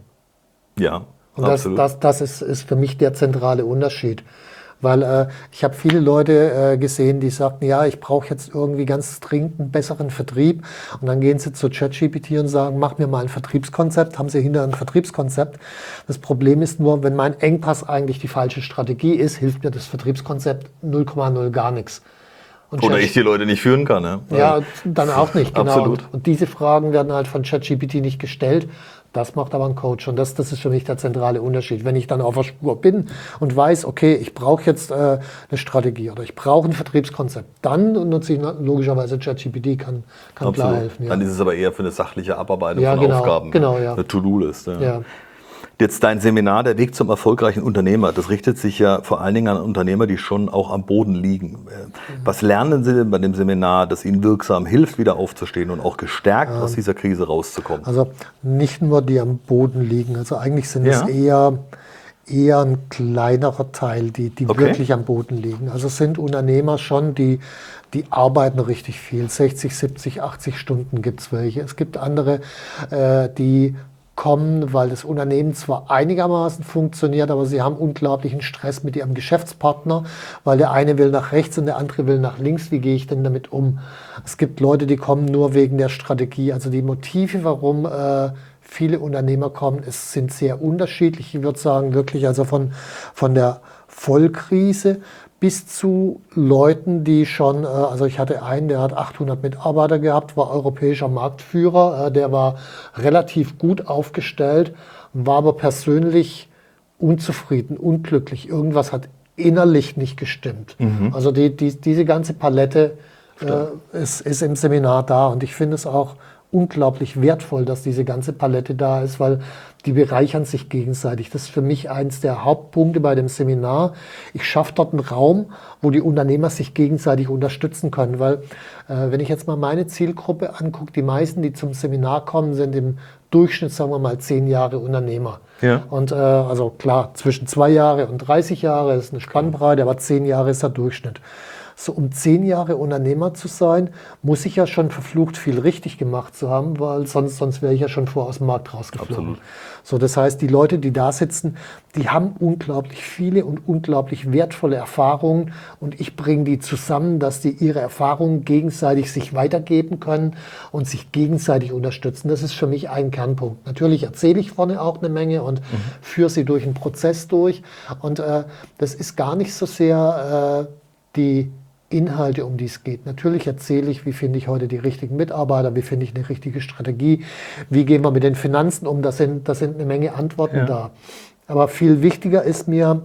Ja, und das, absolut. das, das ist, ist für mich der zentrale Unterschied. Weil äh, ich habe viele Leute äh, gesehen, die sagten, ja, ich brauche jetzt irgendwie ganz dringend einen besseren Vertrieb. Und dann gehen sie zu ChatGPT und sagen, mach mir mal ein Vertriebskonzept. Haben sie hinterher ein Vertriebskonzept. Das Problem ist nur, wenn mein Engpass eigentlich die falsche Strategie ist, hilft mir das Vertriebskonzept null Komma null gar nichts. Und Oder ich die Leute nicht führen kann. Ja, ja dann auch nicht. Genau. Absolut. Und, und diese Fragen werden halt von ChatGPT nicht gestellt. Das macht aber ein Coach, und das, das ist für mich der zentrale Unterschied. Wenn ich dann auf der Spur bin und weiß, okay, ich brauche jetzt äh, eine Strategie oder ich brauche ein Vertriebskonzept, dann nutze ich logischerweise ChatGPT, kann, kann klar helfen. Ja. Dann ist es aber eher für eine sachliche Abarbeitung ja, von genau, Aufgaben, genau, ja. eine To-Do-List. Ja. Ja. Jetzt dein Seminar, der Weg zum erfolgreichen Unternehmer, das richtet sich ja vor allen Dingen an Unternehmer, die schon auch am Boden liegen. Was lernen Sie denn bei dem Seminar, das Ihnen wirksam hilft, wieder aufzustehen und auch gestärkt ähm, aus dieser Krise rauszukommen? Also nicht nur die am Boden liegen, also eigentlich sind ja. es eher, eher ein kleinerer Teil, die, die okay. wirklich am Boden liegen. Also es sind Unternehmer schon, die, die arbeiten richtig viel, sechzig, siebzig, achtzig Stunden gibt es welche. Es gibt andere, äh, die kommen, weil das Unternehmen zwar einigermaßen funktioniert, aber sie haben unglaublichen Stress mit ihrem Geschäftspartner, weil der eine will nach rechts und der andere will nach links. Wie gehe ich denn damit um? Es gibt Leute, die kommen nur wegen der Strategie. Also die Motive, warum äh, viele Unternehmer kommen, es sind sehr unterschiedlich. Ich würde sagen, wirklich also von, von der Vollkrise bis zu Leuten, die schon, also ich hatte einen, der hat achthundert Mitarbeiter gehabt, war europäischer Marktführer, der war relativ gut aufgestellt, war aber persönlich unzufrieden, unglücklich, irgendwas hat innerlich nicht gestimmt. Mhm. Also die, die, diese ganze Palette äh, ist, ist im Seminar da und ich finde es auch unglaublich wertvoll, dass diese ganze Palette da ist, weil die bereichern sich gegenseitig. Das ist für mich eins der Hauptpunkte bei dem Seminar. Ich schaffe dort einen Raum, wo die Unternehmer sich gegenseitig unterstützen können, weil äh, wenn ich jetzt mal meine Zielgruppe angucke, die meisten, die zum Seminar kommen, sind im Durchschnitt, sagen wir mal, zehn Jahre Unternehmer. Ja. Und äh, also klar, zwischen zwei Jahre und dreißig Jahre ist eine Spannbreite, aber zehn Jahre ist der Durchschnitt. So, um zehn Jahre Unternehmer zu sein, muss ich ja schon verflucht viel richtig gemacht zu haben, weil sonst, sonst wäre ich ja schon vor aus dem Markt rausgeflogen. Absolut. So, das heißt, die Leute, die da sitzen, die haben unglaublich viele und unglaublich wertvolle Erfahrungen und ich bringe die zusammen, dass die ihre Erfahrungen gegenseitig sich weitergeben können und sich gegenseitig unterstützen. Das ist für mich ein Kernpunkt. Natürlich erzähle ich vorne auch eine Menge und mhm. führe sie durch einen Prozess durch und äh, das ist gar nicht so sehr äh, die Inhalte, um die es geht. Natürlich erzähle ich, wie finde ich heute die richtigen Mitarbeiter, wie finde ich eine richtige Strategie, wie gehen wir mit den Finanzen um, da sind, da sind eine Menge Antworten ja. da. Aber viel wichtiger ist mir,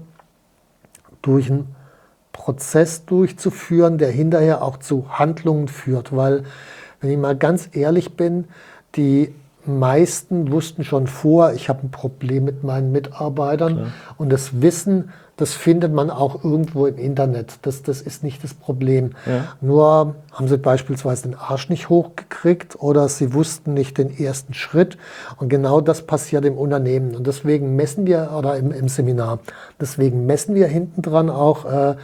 durch einen Prozess durchzuführen, der hinterher auch zu Handlungen führt, weil, wenn ich mal ganz ehrlich bin, die meisten wussten schon vor, ich habe ein Problem mit meinen Mitarbeitern Klar. und das Wissen, das findet man auch irgendwo im Internet. Das, das ist nicht das Problem. Ja. Nur haben sie beispielsweise den Arsch nicht hochgekriegt oder sie wussten nicht den ersten Schritt. Und genau das passiert im Unternehmen. Und deswegen messen wir, oder im, im Seminar, deswegen messen wir hinten dran auch, äh,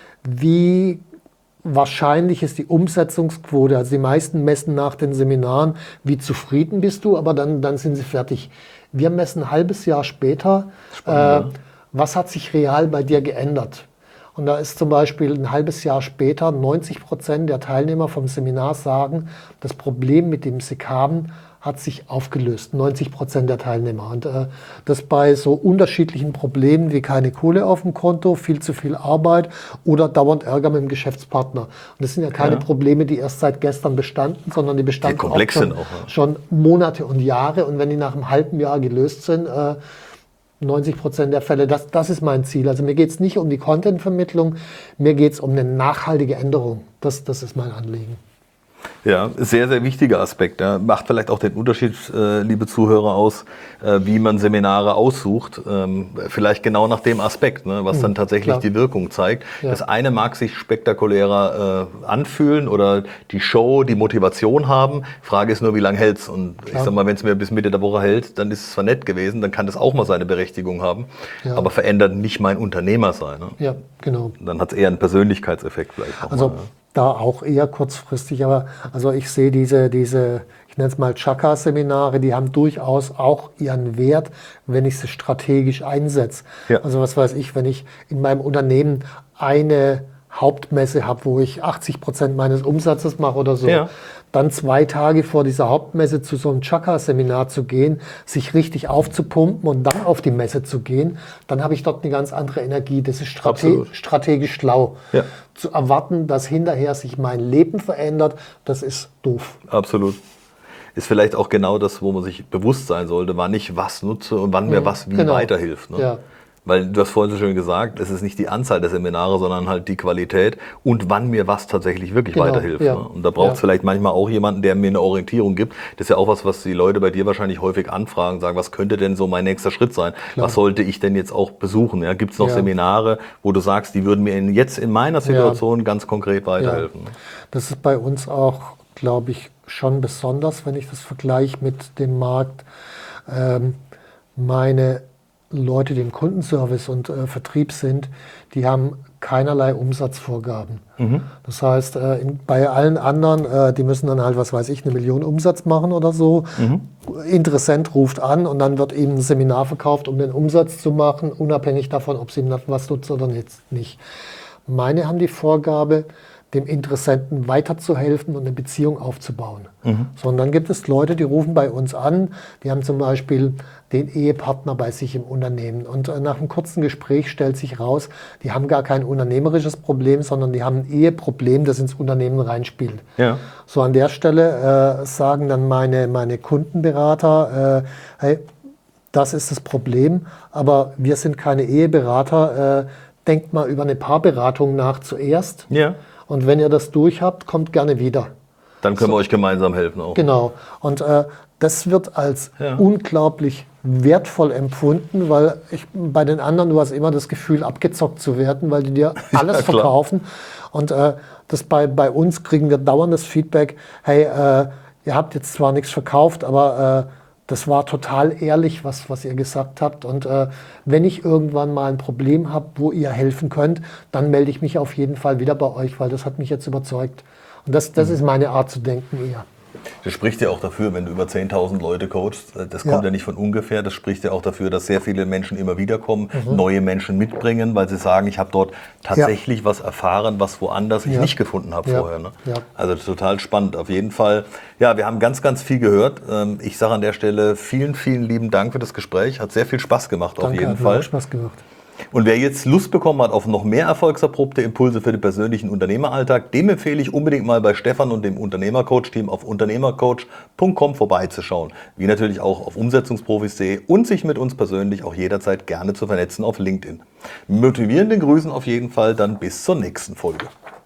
wie wahrscheinlich ist die Umsetzungsquote. Also die meisten messen nach den Seminaren, wie zufrieden bist du, aber dann, dann sind sie fertig. Wir messen ein halbes Jahr später, Spannend, äh, was hat sich real bei dir geändert? Und da ist zum Beispiel ein halbes Jahr später neunzig Prozent der Teilnehmer vom Seminar sagen, das Problem, mit dem sie kamen, hat sich aufgelöst. neunzig Prozent der Teilnehmer. Und äh, das bei so unterschiedlichen Problemen wie keine Kohle auf dem Konto, viel zu viel Arbeit oder dauernd Ärger mit dem Geschäftspartner. Und das sind ja keine ja. Probleme, die erst seit gestern bestanden, sondern die bestanden die komplex auch schon, sind auch, ja. schon Monate und Jahre. Und wenn die nach einem halben Jahr gelöst sind, äh, neunzig Prozent der Fälle, das, das ist mein Ziel. Also mir geht es nicht um die Content-Vermittlung, mir geht es um eine nachhaltige Änderung. Das, das ist mein Anliegen. Ja, sehr, sehr wichtiger Aspekt. Ja. Macht vielleicht auch den Unterschied, äh, liebe Zuhörer, aus, äh, wie man Seminare aussucht. Ähm, vielleicht genau nach dem Aspekt, ne, was mhm, dann tatsächlich klar. die Wirkung zeigt. Ja. Das eine mag sich spektakulärer äh, anfühlen oder die Show, die Motivation haben. Frage ist nur, wie lange hält's? Und klar. ich sag mal, wenn es mir bis Mitte der Woche hält, dann ist es zwar nett gewesen, dann kann das auch mal seine Berechtigung haben, ja. aber verändert nicht mein Unternehmer sein. Ne? Ja, genau. Dann hat es eher einen Persönlichkeitseffekt vielleicht auch also, mal. Ja. Da auch eher kurzfristig, aber also ich sehe diese, diese, ich nenne es mal Chakra-Seminare, die haben durchaus auch ihren Wert, wenn ich sie strategisch einsetze. Ja. Also was weiß ich, wenn ich in meinem Unternehmen eine Hauptmesse habe, wo ich achtzig Prozent meines Umsatzes mache oder so, ja. dann zwei Tage vor dieser Hauptmesse zu so einem Chakra-Seminar zu gehen, sich richtig aufzupumpen und dann auf die Messe zu gehen, dann habe ich dort eine ganz andere Energie. Das ist strate- strategisch schlau. Ja. Zu erwarten, dass hinterher sich mein Leben verändert, das ist doof. Absolut. Ist vielleicht auch genau das, wo man sich bewusst sein sollte, wann ich was nutze und wann mir mhm, was wie genau. weiterhilft. Ne? Ja. Weil du hast vorhin so schön gesagt, es ist nicht die Anzahl der Seminare, sondern halt die Qualität und wann mir was tatsächlich wirklich genau, weiterhilft. Ja. Ne? Und da braucht es ja. vielleicht manchmal auch jemanden, der mir eine Orientierung gibt. Das ist ja auch was, was die Leute bei dir wahrscheinlich häufig anfragen, sagen, was könnte denn so mein nächster Schritt sein? Klar. Was sollte ich denn jetzt auch besuchen? Ja, gibt es noch ja. Seminare, wo du sagst, die würden mir in, jetzt in meiner Situation ja. ganz konkret weiterhelfen? Ja. Das ist bei uns auch, glaube ich, schon besonders, wenn ich das vergleiche mit dem Markt. Ähm, meine Leute, die im Kundenservice und äh, Vertrieb sind, die haben keinerlei Umsatzvorgaben. Mhm. Das heißt, äh, in, bei allen anderen, äh, die müssen dann halt, was weiß ich, eine Million Umsatz machen oder so. Mhm. Interessent ruft an und dann wird ihm ein Seminar verkauft, um den Umsatz zu machen, unabhängig davon, ob sie ihm was nutzt oder nicht. Meine haben die Vorgabe, dem Interessenten weiterzuhelfen und eine Beziehung aufzubauen. Mhm. So, und dann gibt es Leute, die rufen bei uns an, die haben zum Beispiel den Ehepartner bei sich im Unternehmen. Und äh, nach einem kurzen Gespräch stellt sich raus, die haben gar kein unternehmerisches Problem, sondern die haben ein Eheproblem, das ins Unternehmen reinspielt. Ja. So, an der Stelle äh, sagen dann meine, meine Kundenberater, äh, hey, das ist das Problem. Aber wir sind keine Eheberater. Äh, denkt mal über eine Paarberatung nach zuerst. Ja. Und wenn ihr das durch habt, kommt gerne wieder. Dann können so. wir euch gemeinsam helfen auch. Genau. Und äh, das wird als ja. unglaublich wertvoll empfunden, weil ich, bei den anderen, du hast immer das Gefühl, abgezockt zu werden, weil die dir alles ja, verkaufen. Und äh, das bei, bei uns kriegen wir dauerndes Feedback, hey, äh, ihr habt jetzt zwar nichts verkauft, aber äh, das war total ehrlich, was, was ihr gesagt habt. Und äh, wenn ich irgendwann mal ein Problem habe, wo ihr helfen könnt, dann melde ich mich auf jeden Fall wieder bei euch, weil das hat mich jetzt überzeugt. Und das, das mhm. ist meine Art zu denken eher. Das spricht ja auch dafür, wenn du über zehntausend Leute coachst, das kommt ja. ja nicht von ungefähr, das spricht ja auch dafür, dass sehr viele Menschen immer wieder kommen, mhm. neue Menschen mitbringen, weil sie sagen, ich habe dort tatsächlich ja. was erfahren, was woanders ja. ich nicht gefunden habe ja. vorher. Ne? Ja. Also total spannend, auf jeden Fall. Ja, wir haben ganz, ganz viel gehört. Ich sage an der Stelle vielen, vielen lieben Dank für das Gespräch, hat sehr viel Spaß gemacht. Danke, auf jeden hat Fall. Mir auch Spaß gemacht. Und wer jetzt Lust bekommen hat auf noch mehr erfolgserprobte Impulse für den persönlichen Unternehmeralltag, dem empfehle ich unbedingt mal bei Stefan und dem Unternehmercoach-Team auf unternehmercoach punkt com vorbeizuschauen. Wie natürlich auch auf umsetzungsprofis punkt de und sich mit uns persönlich auch jederzeit gerne zu vernetzen auf LinkedIn. Motivierenden Grüßen auf jeden Fall, dann bis zur nächsten Folge.